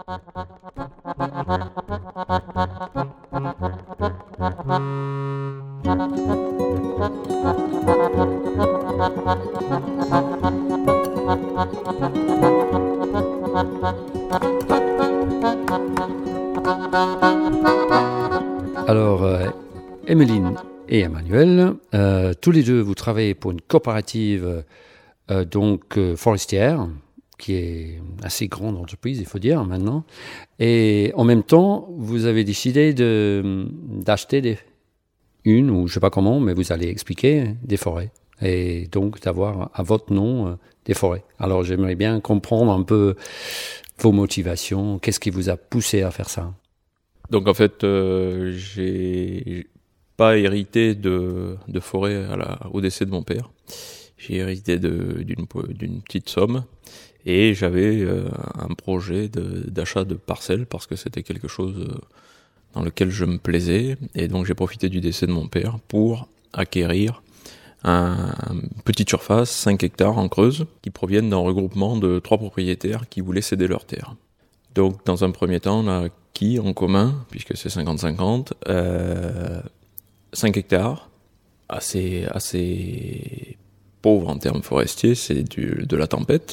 Alors, euh, Emmeline et Emmanuel, euh, tous les deux, vous travaillez pour une coopérative euh, donc euh, forestière, qui est une assez grande entreprise, il faut dire, maintenant. Et en même temps, vous avez décidé de, d'acheter des, une, ou je ne sais pas comment, mais vous allez expliquer, des forêts. Et donc d'avoir à votre nom euh, des forêts. Alors j'aimerais bien comprendre un peu vos motivations, qu'est-ce qui vous a poussé à faire ça? Donc en fait, euh, j'ai pas hérité de, de forêt à la, au décès de mon père. J'ai hérité de, d'une, d'une petite somme, et j'avais euh, un projet de, d'achat de parcelles parce que c'était quelque chose dans lequel je me plaisais, et donc j'ai profité du décès de mon père pour acquérir un, une petite surface, cinq hectares en Creuse, qui proviennent d'un regroupement de trois propriétaires qui voulaient céder leur terre. Donc dans un premier temps, on a acquis en commun, puisque c'est cinquante cinquante, euh, cinq hectares, assez, assez pauvre en termes forestiers, c'est du, de la tempête.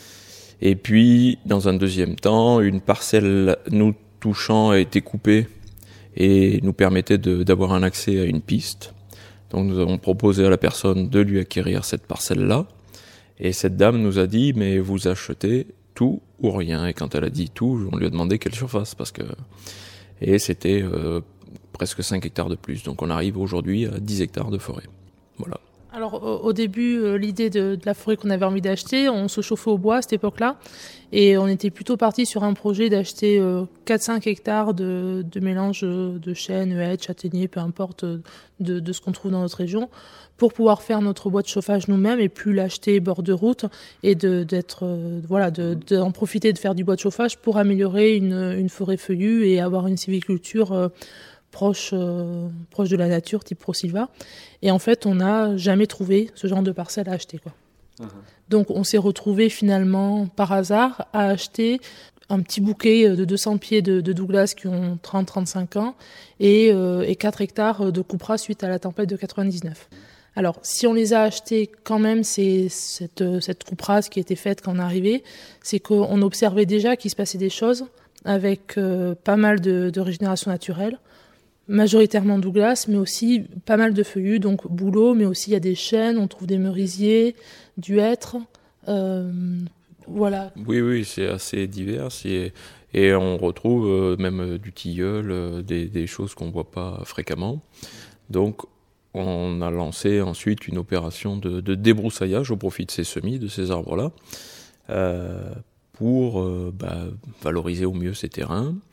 Et puis, dans un deuxième temps, une parcelle nous touchant a été coupée et nous permettait de, d'avoir un accès à une piste. Donc nous avons proposé à la personne de lui acquérir cette parcelle-là. Et cette dame nous a dit, mais vous achetez tout ou rien. Et quand elle a dit tout, on lui a demandé quelle surface, parce que, et c'était euh, presque cinq hectares de plus. Donc on arrive aujourd'hui à dix hectares de forêt. Voilà. Alors au début, euh, l'idée de, de la forêt qu'on avait envie d'acheter, on se chauffait au bois à cette époque-là, et on était plutôt parti sur un projet d'acheter euh, quatre à cinq hectares de, de mélange de chênes, hêtres, châtaigniers, peu importe, de, de ce qu'on trouve dans notre région, pour pouvoir faire notre bois de chauffage nous-mêmes et plus l'acheter bord de route, et de, d'être, euh, voilà, de, d'en profiter de faire du bois de chauffage pour améliorer une, une forêt feuillue et avoir une sylviculture euh, proche, euh, proche de la nature, type Prosilva. Et en fait, on n'a jamais trouvé ce genre de parcelle à acheter, quoi. Uh-huh. Donc, on s'est retrouvé finalement, par hasard, à acheter un petit bouquet de deux cents pieds de, de Douglas qui ont trente à trente-cinq ans, et, euh, et quatre hectares de Cupra suite à la tempête de quatre-vingt-dix-neuf. Alors, si on les a achetés quand même, c'est cette, cette Cupra, ce qui était faite quand on est arrivé, c'est qu'on observait déjà qu'il se passait des choses avec euh, pas mal de, de régénération naturelle, majoritairement Douglas, mais aussi pas mal de feuillus, donc bouleau, mais aussi il y a des chênes, on trouve des merisiers, du hêtre, euh, voilà. Oui, oui, c'est assez divers, et, et on retrouve euh, même du tilleul, euh, des, des choses qu'on ne voit pas fréquemment. Donc on a lancé ensuite une opération de, de débroussaillage au profit de ces semis, de ces arbres-là, euh, pour euh, bah, valoriser au mieux ces terrains,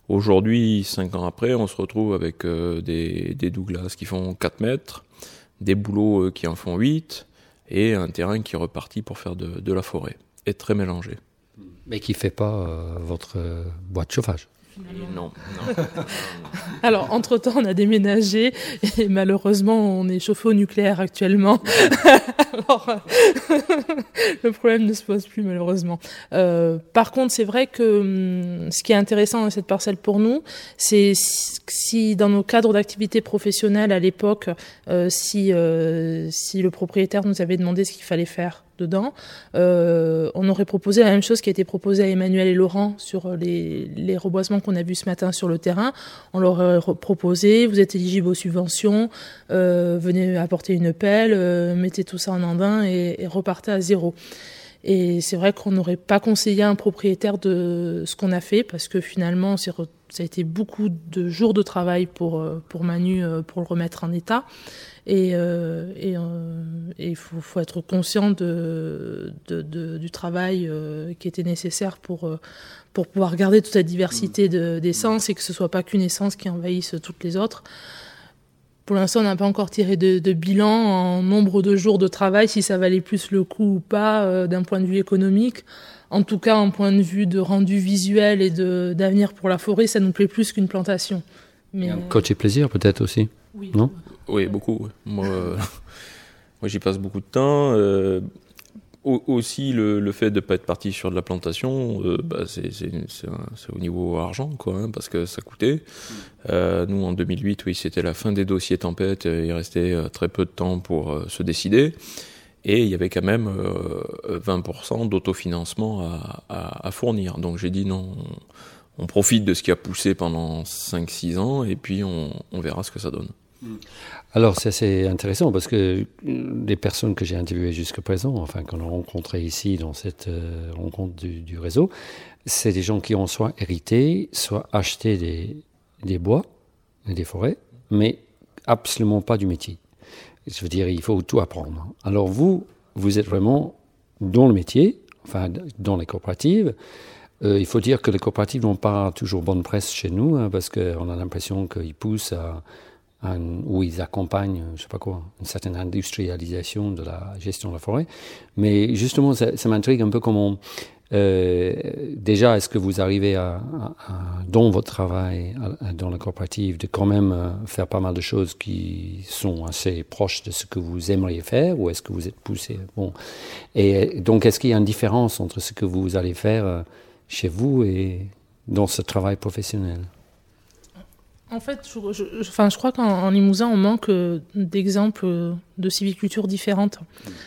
Aujourd'hui, cinq ans après, on se retrouve avec euh, des, des Douglas qui font quatre mètres, des bouleaux euh, qui en font huit, et un terrain qui est reparti pour faire de, de la forêt, et très mélangé. Mais qui ne fait pas euh, votre euh, boîte de chauffage. Non, non. Alors, entre-temps, on a déménagé et malheureusement, on est chauffé au nucléaire actuellement. Alors, le problème ne se pose plus, malheureusement. Euh, par contre, c'est vrai que hum, ce qui est intéressant dans cette parcelle pour nous, c'est si, si dans nos cadres d'activité professionnelle à l'époque, euh, si, euh, si le propriétaire nous avait demandé ce qu'il fallait faire dedans, euh, on aurait proposé la même chose qui a été proposée à Emmanuel et Laurent sur les, les reboisements qu'on a vus ce matin sur le terrain. On leur aurait proposé, vous êtes éligible aux subventions, euh, venez apporter une pelle, euh, mettez tout ça en andin et, et repartez à zéro. Et c'est vrai qu'on n'aurait pas conseillé à un propriétaire de ce qu'on a fait parce que finalement, c'est re, ça a été beaucoup de jours de travail pour, pour Manu, pour le remettre en état. Et il euh, et, euh, et faut, faut être conscient de, de, de, du travail euh, qui était nécessaire pour, pour pouvoir garder toute la diversité de, d'essences et que ce ne soit pas qu'une essence qui envahisse toutes les autres. Pour l'instant, on n'a pas encore tiré de, de bilan en nombre de jours de travail, si ça valait plus le coup ou pas euh, d'un point de vue économique. En tout cas, en point de vue de rendu visuel et de, d'avenir pour la forêt, ça nous plaît plus qu'une plantation. Mais... Côté plaisir peut-être aussi, oui. Non ? Oui, beaucoup. Moi, euh, moi, j'y passe beaucoup de temps. Euh, au, aussi, le, le fait de ne pas être parti sur de la plantation, euh, bah, c'est, c'est, c'est, un, c'est au niveau argent, quoi, hein, parce que ça coûtait. Euh, nous, en deux mille huit, oui, c'était la fin des dossiers tempête. Il restait euh, très peu de temps pour euh, se décider. Et il y avait quand même euh, vingt pour cent d'autofinancement à, à, à fournir. Donc j'ai dit non, on, on profite de ce qui a poussé pendant cinq six ans et puis on, on verra ce que ça donne. Alors, ça, c'est intéressant parce que les personnes que j'ai interviewées jusqu'à présent, enfin, qu'on a rencontrées ici dans cette euh, rencontre du, du réseau, c'est des gens qui ont soit hérité, soit acheté des, des bois et des forêts, mais absolument pas du métier. Je veux dire, il faut tout apprendre. Alors, vous, vous êtes vraiment dans le métier, enfin, dans les coopératives. Euh, il faut dire que les coopératives n'ont pas toujours bonne presse chez nous, hein, parce qu'on a l'impression qu'ils poussent à Un, où ils accompagnent, je sais pas quoi, une certaine industrialisation de la gestion de la forêt. Mais justement, ça, ça m'intrigue un peu comment, euh, déjà, est-ce que vous arrivez à, à, à dans votre travail, à, à, dans la coopérative, de quand même euh, faire pas mal de choses qui sont assez proches de ce que vous aimeriez faire, ou est-ce que vous êtes poussé? Bon. Et donc, est-ce qu'il y a une différence entre ce que vous allez faire euh, chez vous et dans ce travail professionnel? En fait, je, je, je, enfin, je crois qu'en en Limousin, on manque d'exemples de sylviculture différentes.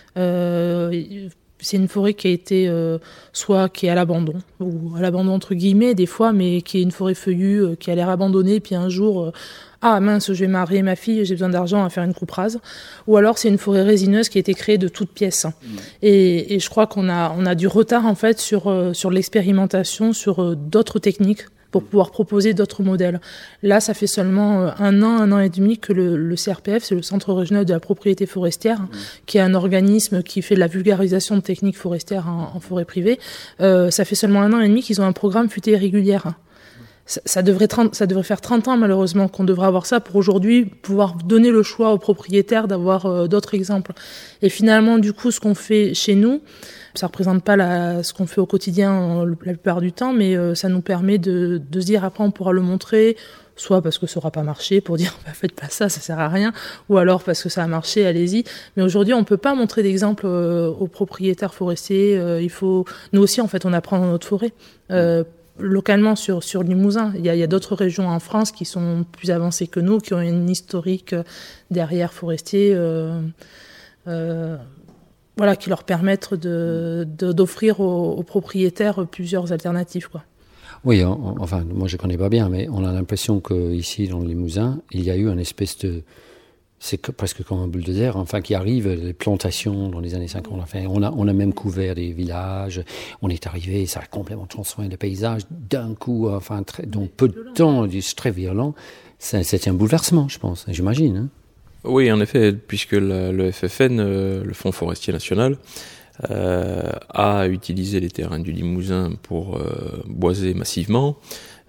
Euh, c'est une forêt qui a été euh, soit qui est à l'abandon, ou à l'abandon entre guillemets des fois, mais qui est une forêt feuillue, euh, qui a l'air abandonnée, puis un jour, euh, ah mince, je vais marier ma fille, j'ai besoin d'argent à faire une coupe rase. Ou alors c'est une forêt résineuse qui a été créée de toutes pièces. Mmh. Et, et je crois qu'on a, on a du retard en fait sur, euh, sur l'expérimentation, sur euh, d'autres techniques, pour pouvoir proposer d'autres modèles. Là, ça fait seulement un an, un an et demi que le, le C R P F, c'est le Centre régional de la propriété forestière, mmh. qui est un organisme qui fait de la vulgarisation de techniques forestières en, en forêt privée. Euh, ça fait seulement un an et demi qu'ils ont un programme futé régulière. Ça, ça, devrait trente, ça devrait faire trente ans, malheureusement, qu'on devrait avoir ça pour aujourd'hui pouvoir donner le choix aux propriétaires d'avoir euh, d'autres exemples. Et finalement, du coup, ce qu'on fait chez nous, ça représente pas la, ce qu'on fait au quotidien la plupart du temps, mais euh, ça nous permet de, de se dire après on pourra le montrer, soit parce que ça n'aura pas marché, pour dire bah, faites pas ça, ça sert à rien, ou alors parce que ça a marché, allez-y. Mais aujourd'hui, on peut pas montrer d'exemple euh, aux propriétaires forestiers. Euh, il faut, nous aussi, en fait, on apprend dans notre forêt. Euh, localement sur, sur Limousin. Il y a, il y a d'autres régions en France qui sont plus avancées que nous, qui ont une historique derrière forestier, euh, euh, voilà, qui leur permettent de, de, d'offrir aux, aux propriétaires plusieurs alternatives, quoi. Oui, on, enfin, moi je ne connais pas bien, mais on a l'impression qu'ici, dans le Limousin, il y a eu une espèce de... C'est que, presque comme un boule de terre, enfin, qui arrive, les plantations dans les années cinquante. Enfin, on a, on a même couvert des villages, on est arrivé, ça a complètement transformé le paysage d'un coup, enfin, très, dans peu de temps, c'est très violent. Ça, c'était un bouleversement, je pense, j'imagine. Hein. Oui, en effet, puisque le, le F F N, euh, le Fonds forestier national, euh, a utilisé les terrains du Limousin pour euh, boiser massivement.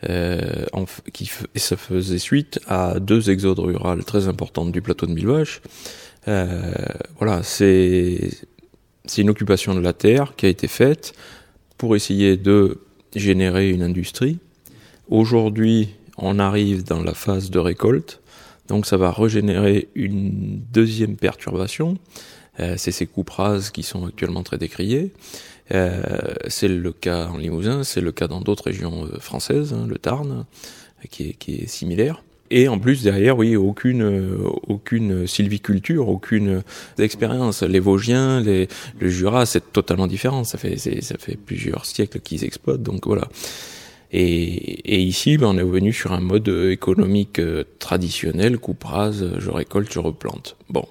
euh, en, qui et ça faisait suite à deux exodes rurales très importantes du plateau de Mille Vaches. Euh, voilà, c'est c'est une occupation de la terre qui a été faite pour essayer de générer une industrie. Aujourd'hui, on arrive dans la phase de récolte, donc ça va régénérer une deuxième perturbation. Euh, c'est ces coupes rases qui sont actuellement très décriées. Euh, c'est le cas en Limousin, c'est le cas dans d'autres régions euh, françaises, hein, le Tarn, qui est, qui est similaire. Et en plus, derrière, oui, aucune, euh, aucune sylviculture, aucune expérience. Les Vosgiens, les, le Jura, c'est totalement différent. Ça fait, c'est, ça fait plusieurs siècles qu'ils exploitent, donc voilà. Et, et ici, ben, on est revenu sur un mode économique euh, traditionnel, coupe rase, je récolte, je replante. Bon.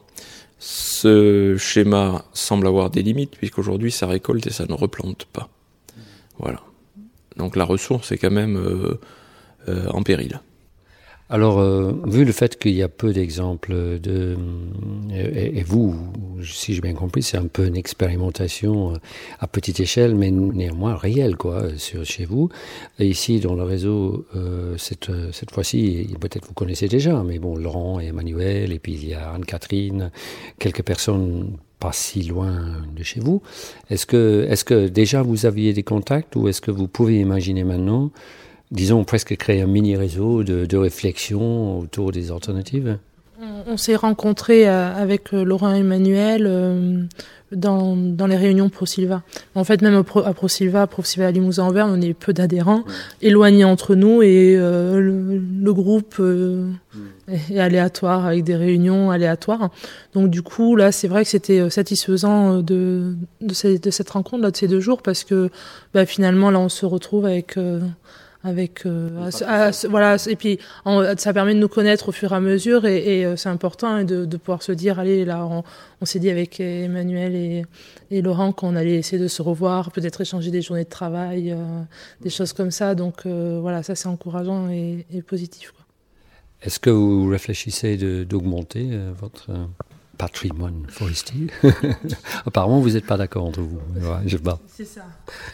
Ce schéma semble avoir des limites, puisqu'aujourd'hui, ça récolte et ça ne replante pas. Voilà. Donc la ressource est quand même euh, euh, en péril. Alors, euh, vu le fait qu'il y a peu d'exemples de... Et, et vous, si j'ai bien compris, c'est un peu une expérimentation à petite échelle, mais néanmoins réelle, quoi, sur, chez vous. Et ici, dans le réseau, euh, cette, cette fois-ci, peut-être vous connaissez déjà, mais bon, Laurent et Emmanuel, et puis il y a Anne-Catherine, quelques personnes pas si loin de chez vous. Est-ce que, est-ce que déjà vous aviez des contacts, ou est-ce que vous pouvez imaginer maintenant, disons, presque créer un mini-réseau de, de réflexion autour des alternatives? On, on s'est rencontrés euh, avec euh, Laurent et Emmanuel euh, dans, dans les réunions ProSilva. En fait, même Pro, à ProSilva, ProSilva Limousin-Auvergne, on est peu d'adhérents, ouais. éloignés entre nous, et euh, le, le groupe euh, mmh. est, est aléatoire, avec des réunions aléatoires. Donc du coup, là, c'est vrai que c'était satisfaisant de, de, ces, de cette rencontre, là, de ces deux jours, parce que bah, finalement, là, on se retrouve avec... Euh, avec euh, à, à, voilà, et puis en, ça permet de nous connaître au fur et à mesure, et, et euh, c'est important, hein, de, de pouvoir se dire, allez, là on, on s'est dit avec Emmanuel et, et Laurent qu'on allait essayer de se revoir, peut-être échanger des journées de travail, euh, des choses comme ça, donc euh, voilà, ça c'est encourageant et, et positif, quoi. Est-ce que vous réfléchissez de, d'augmenter euh, votre euh, patrimoine forestier? Apparemment, vous n'êtes pas d'accord entre vous. Ouais, je bats. C'est ça.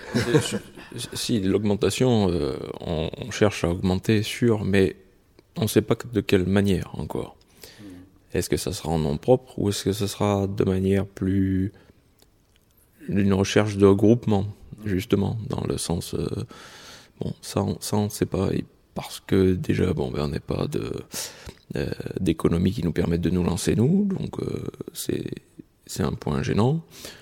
Si, l'augmentation, euh, on, on cherche à augmenter, sûr, mais on ne sait pas de quelle manière encore. Est-ce que ça sera en nom propre, ou est-ce que ça sera de manière plus... une recherche de regroupement, justement, dans le sens... Euh, bon, ça, on, ça, on ne sait pas, parce que déjà, bon, ben, on n'est pas de, euh, d'économie qui nous permette de nous lancer, nous, donc euh, c'est, c'est un point gênant.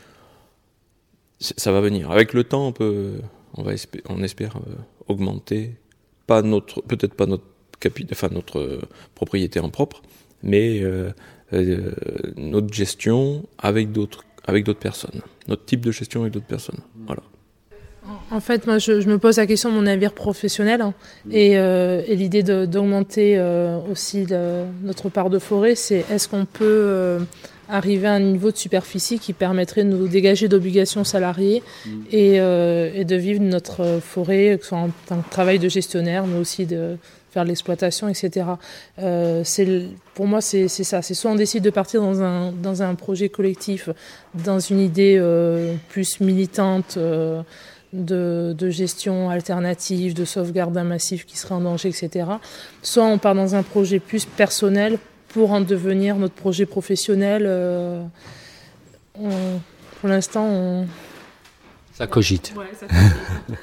C'est, ça va venir. Avec le temps, on peut... On, va espé- on espère euh, augmenter, pas notre, peut-être pas notre, capi- enfin, notre euh, propriété en propre, mais euh, euh, notre gestion avec d'autres, avec d'autres personnes, notre type de gestion avec d'autres personnes. Voilà. En fait, moi, je, je me pose la question de mon navire professionnel, hein, et, euh, et l'idée de, d'augmenter euh, aussi le, notre part de forêt, c'est est-ce qu'on peut euh, arriver à un niveau de superficie qui permettrait de nous dégager d'obligations salariées mmh. et, euh, et de vivre notre forêt, que ce soit en tant que travail de gestionnaire, mais aussi de faire de l'exploitation, et cetera. Euh, c'est, pour moi, c'est, c'est ça. C'est soit on décide de partir dans un, dans un projet collectif, dans une idée euh, plus militante, euh, De, de gestion alternative, de sauvegarde d'un massif qui serait en danger, et cetera. Soit on part dans un projet plus personnel pour en devenir notre projet professionnel. Euh, on, pour l'instant, on... Ça cogite. Ouais, ça cogite.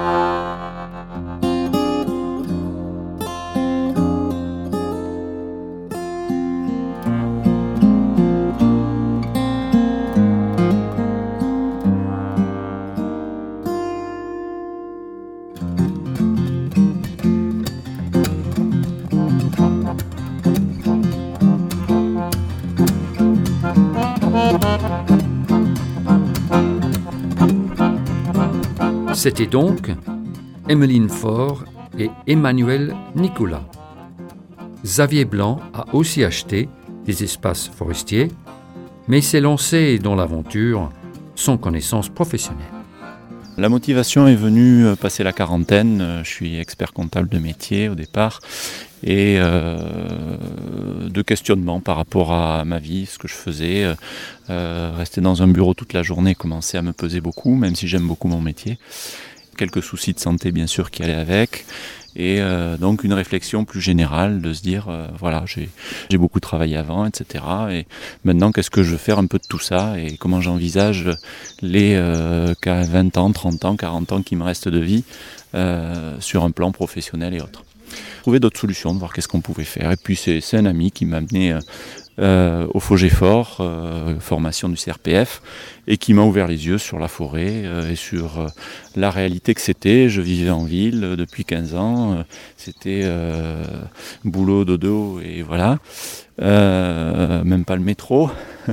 C'était donc Emmeline Faure et Emmanuel Nicolas. Xavier Blanc a aussi acheté des espaces forestiers, mais s'est lancé dans l'aventure sans connaissance professionnelle. La motivation est venue passer la quarantaine. Je suis expert comptable de métier au départ, et euh, de questionnement par rapport à ma vie, ce que je faisais. Euh, rester dans un bureau toute la journée commençait à me peser beaucoup, même si j'aime beaucoup mon métier. Quelques soucis de santé bien sûr qui allaient avec, Et euh, donc une réflexion plus générale de se dire, euh, voilà, j'ai, j'ai beaucoup travaillé avant, et cetera. Et maintenant, qu'est-ce que je veux faire un peu de tout ça et comment j'envisage les euh, vingt ans, trente ans, quarante ans qui me restent de vie euh, sur un plan professionnel et autres. Trouver d'autres solutions, de voir qu'est-ce qu'on pouvait faire. Et puis c'est, c'est un ami qui m'a amené... Euh, Euh, au FOGEFOR, euh, formation du C R P F, et qui m'a ouvert les yeux sur la forêt euh, et sur euh, la réalité que c'était. Je vivais en ville euh, depuis quinze ans, euh, c'était euh, boulot, dodo, et voilà. Euh, même pas le métro,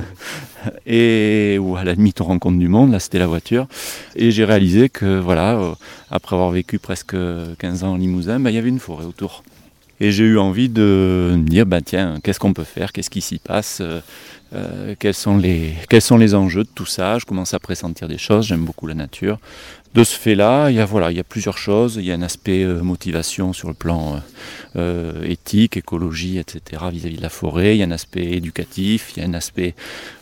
et ou à la limite on rencontre du monde, là c'était la voiture. Et j'ai réalisé que, voilà, euh, après avoir vécu presque quinze ans en Limousin, bah, il y avait une forêt autour. Et j'ai eu envie de me dire, bah tiens, qu'est-ce qu'on peut faire, qu'est-ce qui s'y passe, euh, euh, quels sont les, quels sont les enjeux de tout ça. Je commence à pressentir des choses, j'aime beaucoup la nature. De ce fait-là, il y a, voilà, il y a plusieurs choses. Il y a un aspect euh, motivation sur le plan euh, éthique, écologie, et cetera vis-à-vis de la forêt. Il y a un aspect éducatif, il y a un aspect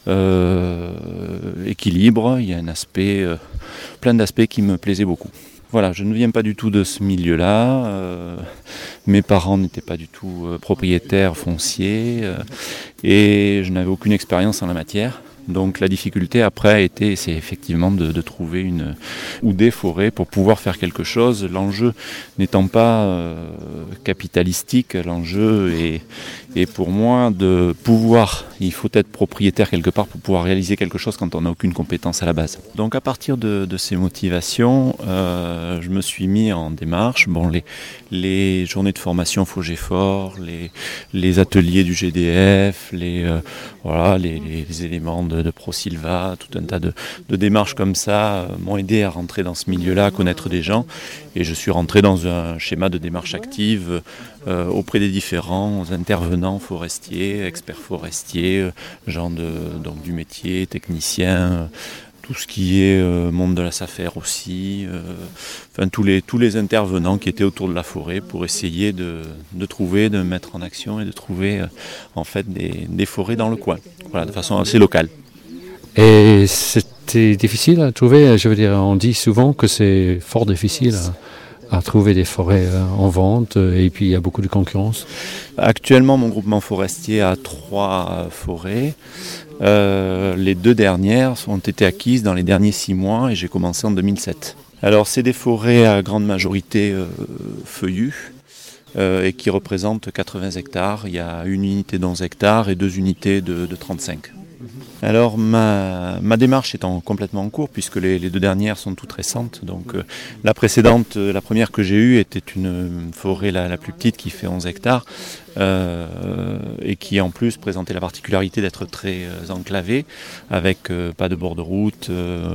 euh, équilibre, il y a un aspect, euh, plein d'aspects qui me plaisaient beaucoup. Voilà, je ne viens pas du tout de ce milieu-là. Euh, mes parents n'étaient pas du tout euh, propriétaires fonciers euh, et je n'avais aucune expérience en la matière. Donc la difficulté après a été, c'est effectivement de, de trouver une ou des forêts pour pouvoir faire quelque chose. L'enjeu n'étant pas euh, capitalistique, l'enjeu est, est pour moi de pouvoir, il faut être propriétaire quelque part pour pouvoir réaliser quelque chose quand on n'a aucune compétence à la base. Donc à partir de, de ces motivations, euh, je me suis mis en démarche. Bon, les, les journées de formation FOGEFOR, les, les ateliers du G D F, les, euh, voilà, les, les éléments de de ProSilva, tout un tas de, de démarches comme ça euh, m'ont aidé à rentrer dans ce milieu-là, à connaître des gens. Et je suis rentré dans un schéma de démarche active euh, auprès des différents intervenants forestiers, experts forestiers, euh, gens de, donc, du métier, techniciens, euh, tout ce qui est euh, monde de la SAFER aussi, euh, enfin tous les, tous les intervenants qui étaient autour de la forêt pour essayer de, de trouver, de mettre en action et de trouver euh, en fait des, des forêts dans le coin, voilà, de façon assez locale. Et c'était difficile à trouver, je veux dire, on dit souvent que c'est fort difficile à, à trouver des forêts en vente et puis il y a beaucoup de concurrence. Actuellement, mon groupement forestier a trois forêts. Euh, les deux dernières ont été acquises dans les derniers six mois et j'ai commencé en deux mille sept. Alors c'est des forêts à grande majorité euh, feuillues euh, et qui représentent quatre-vingts hectares. Il y a une unité d'onze hectares et deux unités de, de trente-cinq. Alors ma, ma démarche est en, complètement en cours puisque les, les deux dernières sont toutes récentes. Donc euh, la précédente, la première que j'ai eue était une, une forêt la, la plus petite qui fait onze hectares euh, et qui en plus présentait la particularité d'être très euh, enclavée avec euh, pas de bord de route, euh,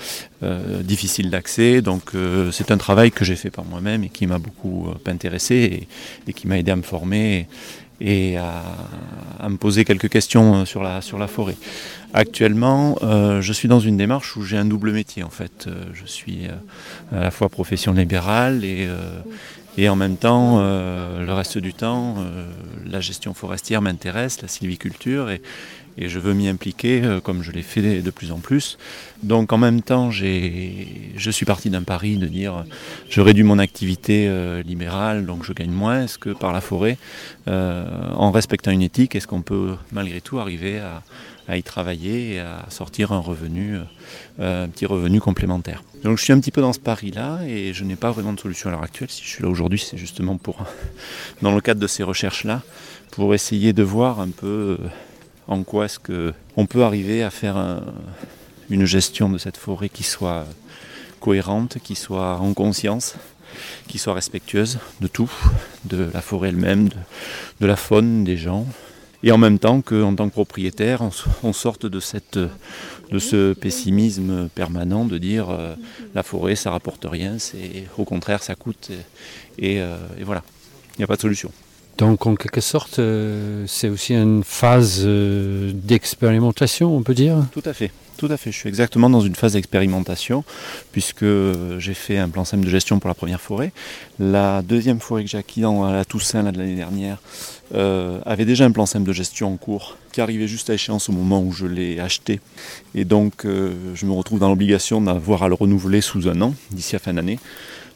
euh, difficile d'accès. Donc euh, c'est un travail que j'ai fait par moi-même et qui m'a beaucoup euh, intéressé et, et qui m'a aidé à me former. Et, et à, à me poser quelques questions sur la, sur la forêt. Actuellement, euh, je suis dans une démarche où j'ai un double métier en fait. Euh, je suis euh, à la fois profession libérale et, euh, et en même temps, euh, le reste du temps, euh, la gestion forestière m'intéresse, la sylviculture et, et je veux m'y impliquer euh, comme je l'ai fait de plus en plus. Donc en même temps, j'ai, je suis parti d'un pari de dire je réduis mon activité euh, libérale, donc je gagne moins. Est-ce que par la forêt, euh, en respectant une éthique, est-ce qu'on peut malgré tout arriver à, à y travailler et à sortir un revenu, euh, un petit revenu complémentaire. Donc je suis un petit peu dans ce pari-là et je n'ai pas vraiment de solution à l'heure actuelle. Si je suis là aujourd'hui, c'est justement pour, dans le cadre de ces recherches-là, pour essayer de voir un peu en quoi est-ce qu'on peut arriver à faire un, une gestion de cette forêt qui soit cohérente, qui soit en conscience, qui soit respectueuse de tout, de la forêt elle-même, de, de la faune, des gens. Et en même temps qu'en tant que propriétaire, on, on sorte de, cette, de ce pessimisme permanent de dire euh, la forêt ça rapporte rien, c'est, au contraire ça coûte et, et, euh, et voilà, il n'y a pas de solution. Donc en quelque sorte, euh, c'est aussi une phase euh, d'expérimentation, on peut dire ? Tout à fait. Tout à fait, je suis exactement dans une phase d'expérimentation puisque j'ai fait un plan S E M de gestion pour la première forêt. La deuxième forêt que j'ai acquise à la Toussaint là, de l'année dernière euh, avait déjà un plan S E M de gestion en cours qui arrivait juste à échéance au moment où je l'ai acheté. Et donc euh, je me retrouve dans l'obligation d'avoir à le renouveler sous un an, d'ici à fin d'année.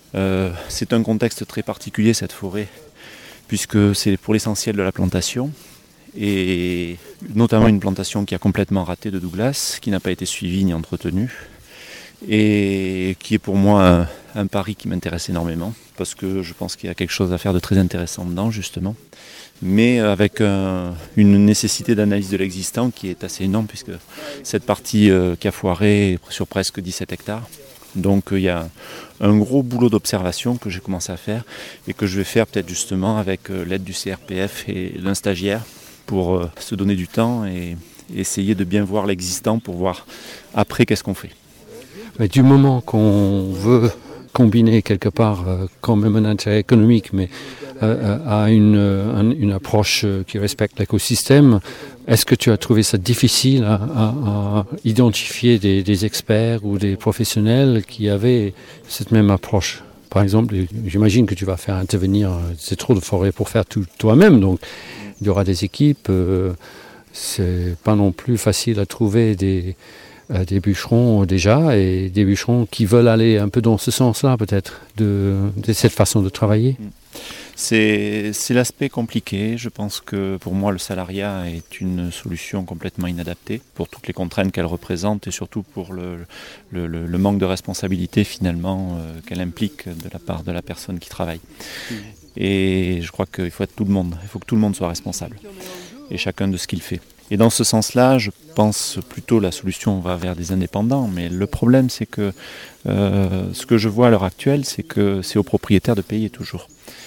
Euh, c'est un contexte très particulier cette forêt, puisque c'est pour l'essentiel de la plantation, et notamment une plantation qui a complètement raté de Douglas, qui n'a pas été suivie ni entretenue, et qui est pour moi un, un pari qui m'intéresse énormément, parce que je pense qu'il y a quelque chose à faire de très intéressant dedans justement, mais avec un, une nécessité d'analyse de l'existant qui est assez énorme, puisque cette partie euh, qui a foiré est sur presque dix-sept hectares. Donc il euh, y a un gros boulot d'observation que j'ai commencé à faire et que je vais faire peut-être justement avec euh, l'aide du C R P F et d'un stagiaire pour euh, se donner du temps et, et essayer de bien voir l'existant pour voir après qu'est-ce qu'on fait. Mais du moment qu'on veut combiner quelque part euh, quand même un intérêt économique, mais euh, à une, euh, une approche qui respecte l'écosystème, est-ce que tu as trouvé ça difficile à, à, à identifier des, des experts ou des professionnels qui avaient cette même approche? Par exemple, j'imagine que tu vas faire intervenir, c'est trop de forêt pour faire tout toi-même, donc il y aura des équipes, euh, c'est pas non plus facile à trouver des... des bûcherons déjà, et des bûcherons qui veulent aller un peu dans ce sens-là peut-être, de, de cette façon de travailler. C'est, c'est l'aspect compliqué. Je pense que pour moi le salariat est une solution complètement inadaptée pour toutes les contraintes qu'elle représente et surtout pour le, le, le, le manque de responsabilité finalement euh, qu'elle implique de la part de la personne qui travaille. Mmh. Et je crois qu'il faut être tout le monde, il faut que tout le monde soit responsable, et chacun de ce qu'il fait. Et dans ce sens-là, je pense plutôt la solution va vers des indépendants. Mais le problème, c'est que euh, ce que je vois à l'heure actuelle, c'est que c'est aux propriétaires de payer toujours.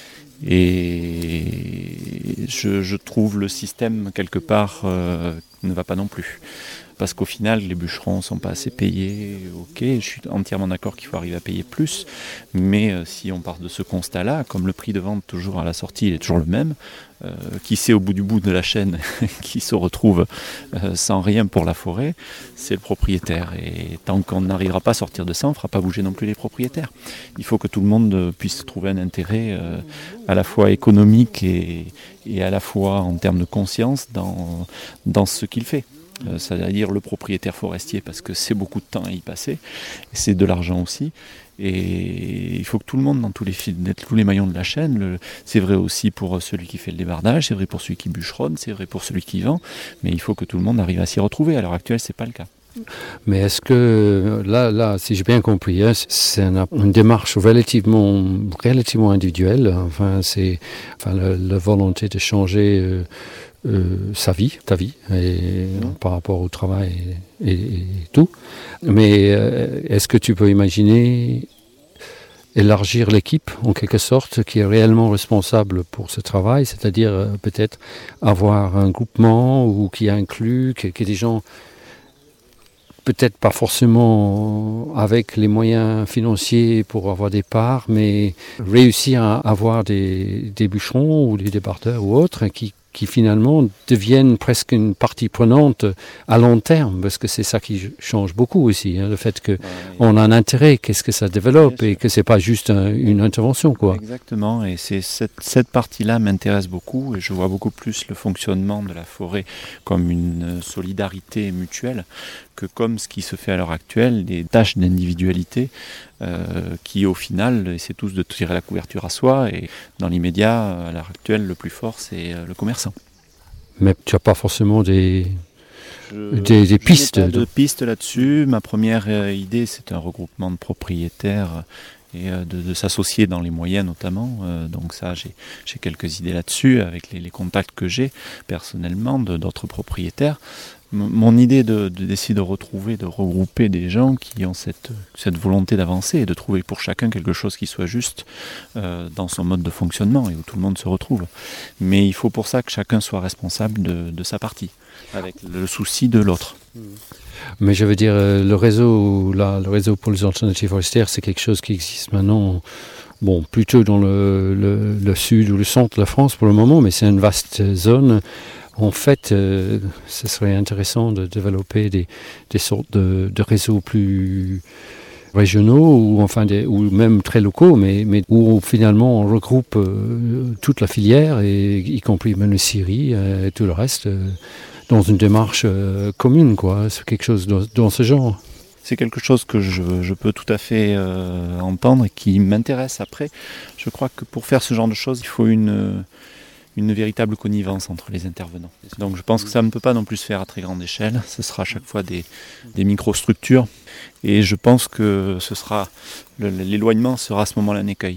Et je, je trouve le système, quelque part, euh, ne va pas non plus. Parce qu'au final, les bûcherons ne sont pas assez payés. Ok, je suis entièrement d'accord qu'il faut arriver à payer plus. Mais euh, si on part de ce constat-là, comme le prix de vente toujours à la sortie il est toujours le même, euh, qui sait au bout du bout de la chaîne, qui se retrouve euh, sans rien pour la forêt, c'est le propriétaire. Et tant qu'on n'arrivera pas à sortir de ça, on ne fera pas bouger non plus les propriétaires. Il faut que tout le monde puisse trouver un intérêt euh, à la fois économique et, et à la fois en termes de conscience dans, dans ce qu'il fait. Euh, c'est-à-dire le propriétaire forestier, parce que c'est beaucoup de temps à y passer, et c'est de l'argent aussi, et il faut que tout le monde, dans tous les, tous les maillons de la chaîne, le, c'est vrai aussi pour celui qui fait le débardage, c'est vrai pour celui qui bûcheronne, c'est vrai pour celui qui vend, mais il faut que tout le monde arrive à s'y retrouver. À l'heure actuelle, c'est pas le cas. Mais est-ce que, là, là, si j'ai bien compris, hein, c'est une, une démarche relativement, relativement individuelle, enfin, c'est enfin, la, la volonté de changer euh, euh, sa vie, ta vie, et, mmh. par rapport au travail et, et, et tout. Mais euh, est-ce que tu peux imaginer élargir l'équipe, en quelque sorte, qui est réellement responsable pour ce travail, c'est-à-dire euh, peut-être avoir un groupement ou qui inclut, que, que des gens... peut-être pas forcément avec les moyens financiers pour avoir des parts, mais réussir à avoir des, des bûcherons ou des débardeurs ou autres qui, qui finalement deviennent presque une partie prenante à long terme, parce que c'est ça qui change beaucoup aussi, hein, le fait qu'on a un intérêt, qu'est-ce que ça développe, et que c'est pas juste un, une intervention, quoi. Exactement, et c'est cette, cette partie-là m'intéresse beaucoup, et je vois beaucoup plus le fonctionnement de la forêt comme une solidarité mutuelle que comme ce qui se fait à l'heure actuelle, des tâches d'individualité euh, qui au final essaient tous de tirer la couverture à soi, et dans l'immédiat, à l'heure actuelle, le plus fort c'est le commerçant. Mais tu n'as pas forcément des, je, des, des pistes pas de, de pistes là-dessus. Ma première euh, idée, c'est un regroupement de propriétaires et euh, de, de s'associer dans les moyens notamment. Euh, donc ça, j'ai, j'ai quelques idées là-dessus avec les, les contacts que j'ai personnellement de, d'autres propriétaires. Mon idée de, de, d'essayer de retrouver, de regrouper des gens qui ont cette, cette volonté d'avancer et de trouver pour chacun quelque chose qui soit juste euh, dans son mode de fonctionnement et où tout le monde se retrouve. Mais il faut pour ça que chacun soit responsable de, de sa partie, avec le souci de l'autre. Mais je veux dire, le réseau, là, le réseau pour les alternatives forestières, c'est quelque chose qui existe maintenant, bon, plutôt dans le, le, le sud ou le centre de la France pour le moment, mais c'est une vaste zone. En fait, euh, ce serait intéressant de développer des, des sortes de, de réseaux plus régionaux ou, enfin des, ou même très locaux, mais, mais où finalement on regroupe euh, toute la filière, et, y compris même le scierie euh, et tout le reste, euh, dans une démarche euh, commune, quoi. C'est quelque chose dans, dans ce genre. c'est quelque chose que je, je peux tout à fait euh, entendre et qui m'intéresse. Après, je crois que pour faire ce genre de choses, il faut une, une véritable connivence entre les intervenants. Donc je pense que ça ne peut pas non plus se faire à très grande échelle, ce sera à chaque fois des, des microstructures, et je pense que ce sera, le, l'éloignement sera à ce moment-là un écueil.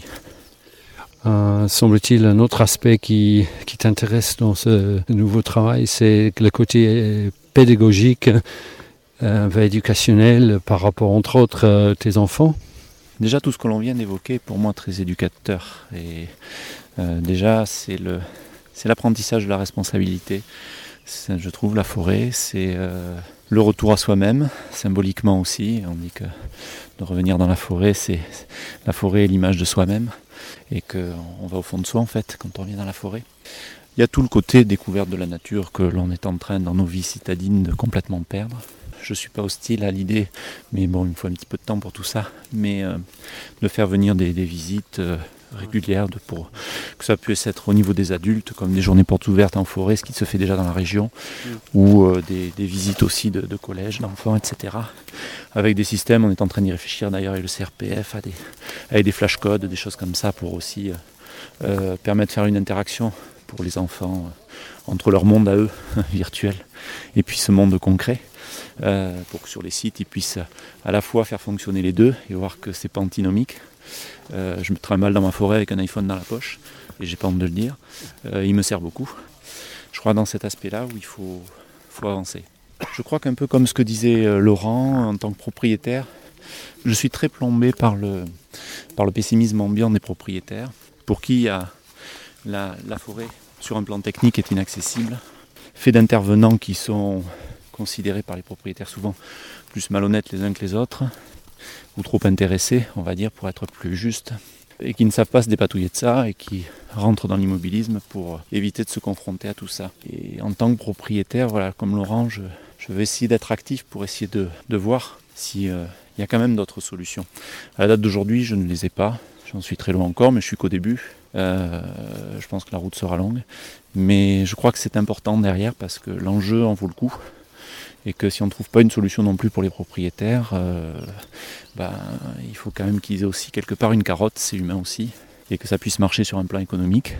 Euh, semble-t-il, un autre aspect qui, qui t'intéresse dans ce nouveau travail, c'est le côté pédagogique, euh, éducationnel par rapport, entre autres, à tes enfants. Déjà, tout ce que l'on vient d'évoquer est pour moi très éducateur. Et euh, déjà, c'est, le, c'est l'apprentissage de la responsabilité. C'est, je trouve la forêt, c'est euh, le retour à soi-même, symboliquement aussi. On dit que de revenir dans la forêt, c'est la forêt est l'image de soi-même. Et qu'on va au fond de soi en fait quand on revient dans la forêt. Il y a tout le côté découverte de la nature que l'on est en train dans nos vies citadines de complètement perdre. Je ne suis pas hostile à l'idée, mais bon, il me faut un petit peu de temps pour tout ça, mais euh, de faire venir des, des visites euh, régulières, de, pour que ça puisse être au niveau des adultes, comme des journées portes ouvertes en forêt, ce qui se fait déjà dans la région, mmh. ou euh, des, des visites aussi de, de collèges, d'enfants, et cetera. Avec des systèmes, on est en train d'y réfléchir d'ailleurs avec le C R P F, à des, avec des flashcodes, des choses comme ça, pour aussi euh, euh, permettre de faire une interaction pour les enfants euh, entre leur monde à eux, virtuel, et puis ce monde concret. Euh, pour que sur les sites ils puissent à la fois faire fonctionner les deux et voir que c'est pas antinomique. Euh, je me travaille mal dans ma forêt avec un iPhone dans la poche et j'ai pas honte de le dire. Euh, il me sert beaucoup. Je crois dans cet aspect-là où il faut, faut avancer. Je crois qu'un peu comme ce que disait Laurent en tant que propriétaire, je suis très plombé par le, par le pessimisme ambiant des propriétaires pour qui la, la forêt sur un plan technique est inaccessible, fait d'intervenants qui sont considérés par les propriétaires souvent plus malhonnêtes les uns que les autres, ou trop intéressés, on va dire, pour être plus juste, et qui ne savent pas se dépatouiller de ça, et qui rentrent dans l'immobilisme pour éviter de se confronter à tout ça. Et en tant que propriétaire, voilà, comme Laurent, je, je vais essayer d'être actif pour essayer de, de voir s'il euh, y a quand même d'autres solutions. À la date d'aujourd'hui, je ne les ai pas, j'en suis très loin encore, mais je suis qu'au début. Euh, je pense que la route sera longue, mais je crois que c'est important derrière, parce que l'enjeu en vaut le coup. Et que si on ne trouve pas une solution non plus pour les propriétaires, euh, ben, il faut quand même qu'ils aient aussi quelque part une carotte, c'est humain aussi, et que ça puisse marcher sur un plan économique.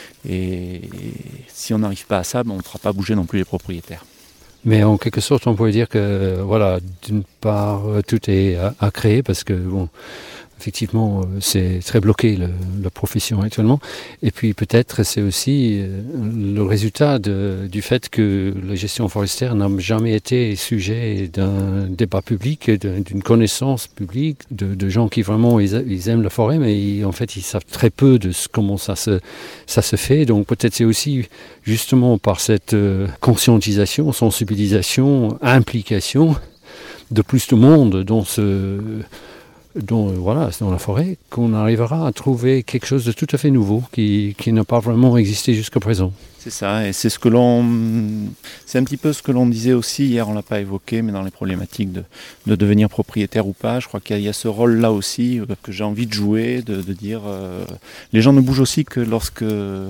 Et, et si on n'arrive pas à ça, ben, on ne fera pas bouger non plus les propriétaires. Mais en quelque sorte, on pourrait dire que, voilà, d'une part, tout est à, à créer, parce que, bon, effectivement, c'est très bloqué, le, la profession actuellement. Et puis peut-être c'est aussi le résultat de, du fait que la gestion forestière n'a jamais été sujet d'un débat public, d'une connaissance publique, de, de gens qui vraiment ils, ils aiment la forêt, mais ils, en fait ils savent très peu de ce, comment ça se, ça se fait. Donc peut-être c'est aussi justement par cette conscientisation, sensibilisation, implication de plus de monde dans ce... Dans, voilà, dans la forêt, qu'on arrivera à trouver quelque chose de tout à fait nouveau qui, qui n'a pas vraiment existé jusqu'à présent. C'est ça, et c'est ce que l'on, c'est un petit peu ce que l'on disait aussi hier, on l'a pas évoqué, mais dans les problématiques de, de devenir propriétaire ou pas, je crois qu'il y a, il y a ce rôle-là aussi euh, que j'ai envie de jouer, de, de dire, euh, les gens ne bougent aussi que lorsque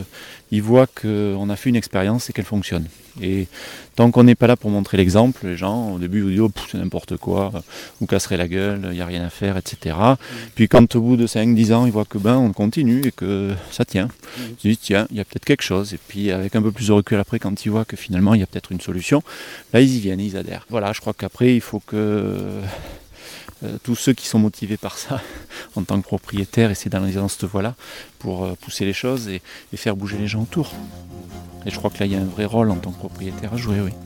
ils voient qu'on a fait une expérience et qu'elle fonctionne. Et tant qu'on n'est pas là pour montrer l'exemple, les gens au début vous disent oh, c'est n'importe quoi, vous casserez la gueule, il n'y a rien à faire, et cetera. Mmh. Puis quand au bout de cinq dix ans, ils voient que ben on continue et que ça tient, mmh. ils se disent tiens, il y a peut-être quelque chose. Et puis avec un peu plus de recul après, quand ils voient que finalement il y a peut-être une solution, là ils y viennent, ils adhèrent. Voilà, je crois qu'après il faut que euh, tous ceux qui sont motivés par ça, en tant que propriétaires, essaient d'aller dans cette voie-là pour euh, pousser les choses et, et faire bouger les gens autour. Et je crois que là, il y a un vrai rôle en tant que propriétaire à jouer, oui.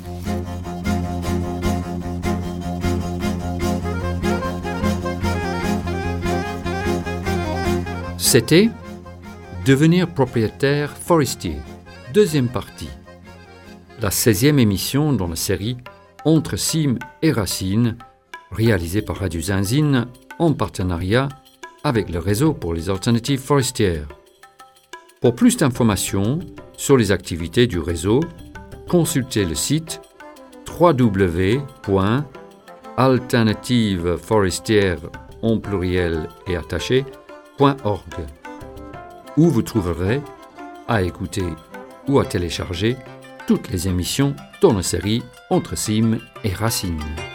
C'était Devenir propriétaire forestier, deuxième partie. La seizième émission dans la série Entre cimes et racines, réalisée par Radio Zinzine en partenariat avec le réseau pour les alternatives forestières. Pour plus d'informations sur les activités du réseau, consultez le site w w w point alternativeforestière en pluriel et attaché point org, où vous trouverez à écouter ou à télécharger toutes les émissions dans la série Entre cimes et racines.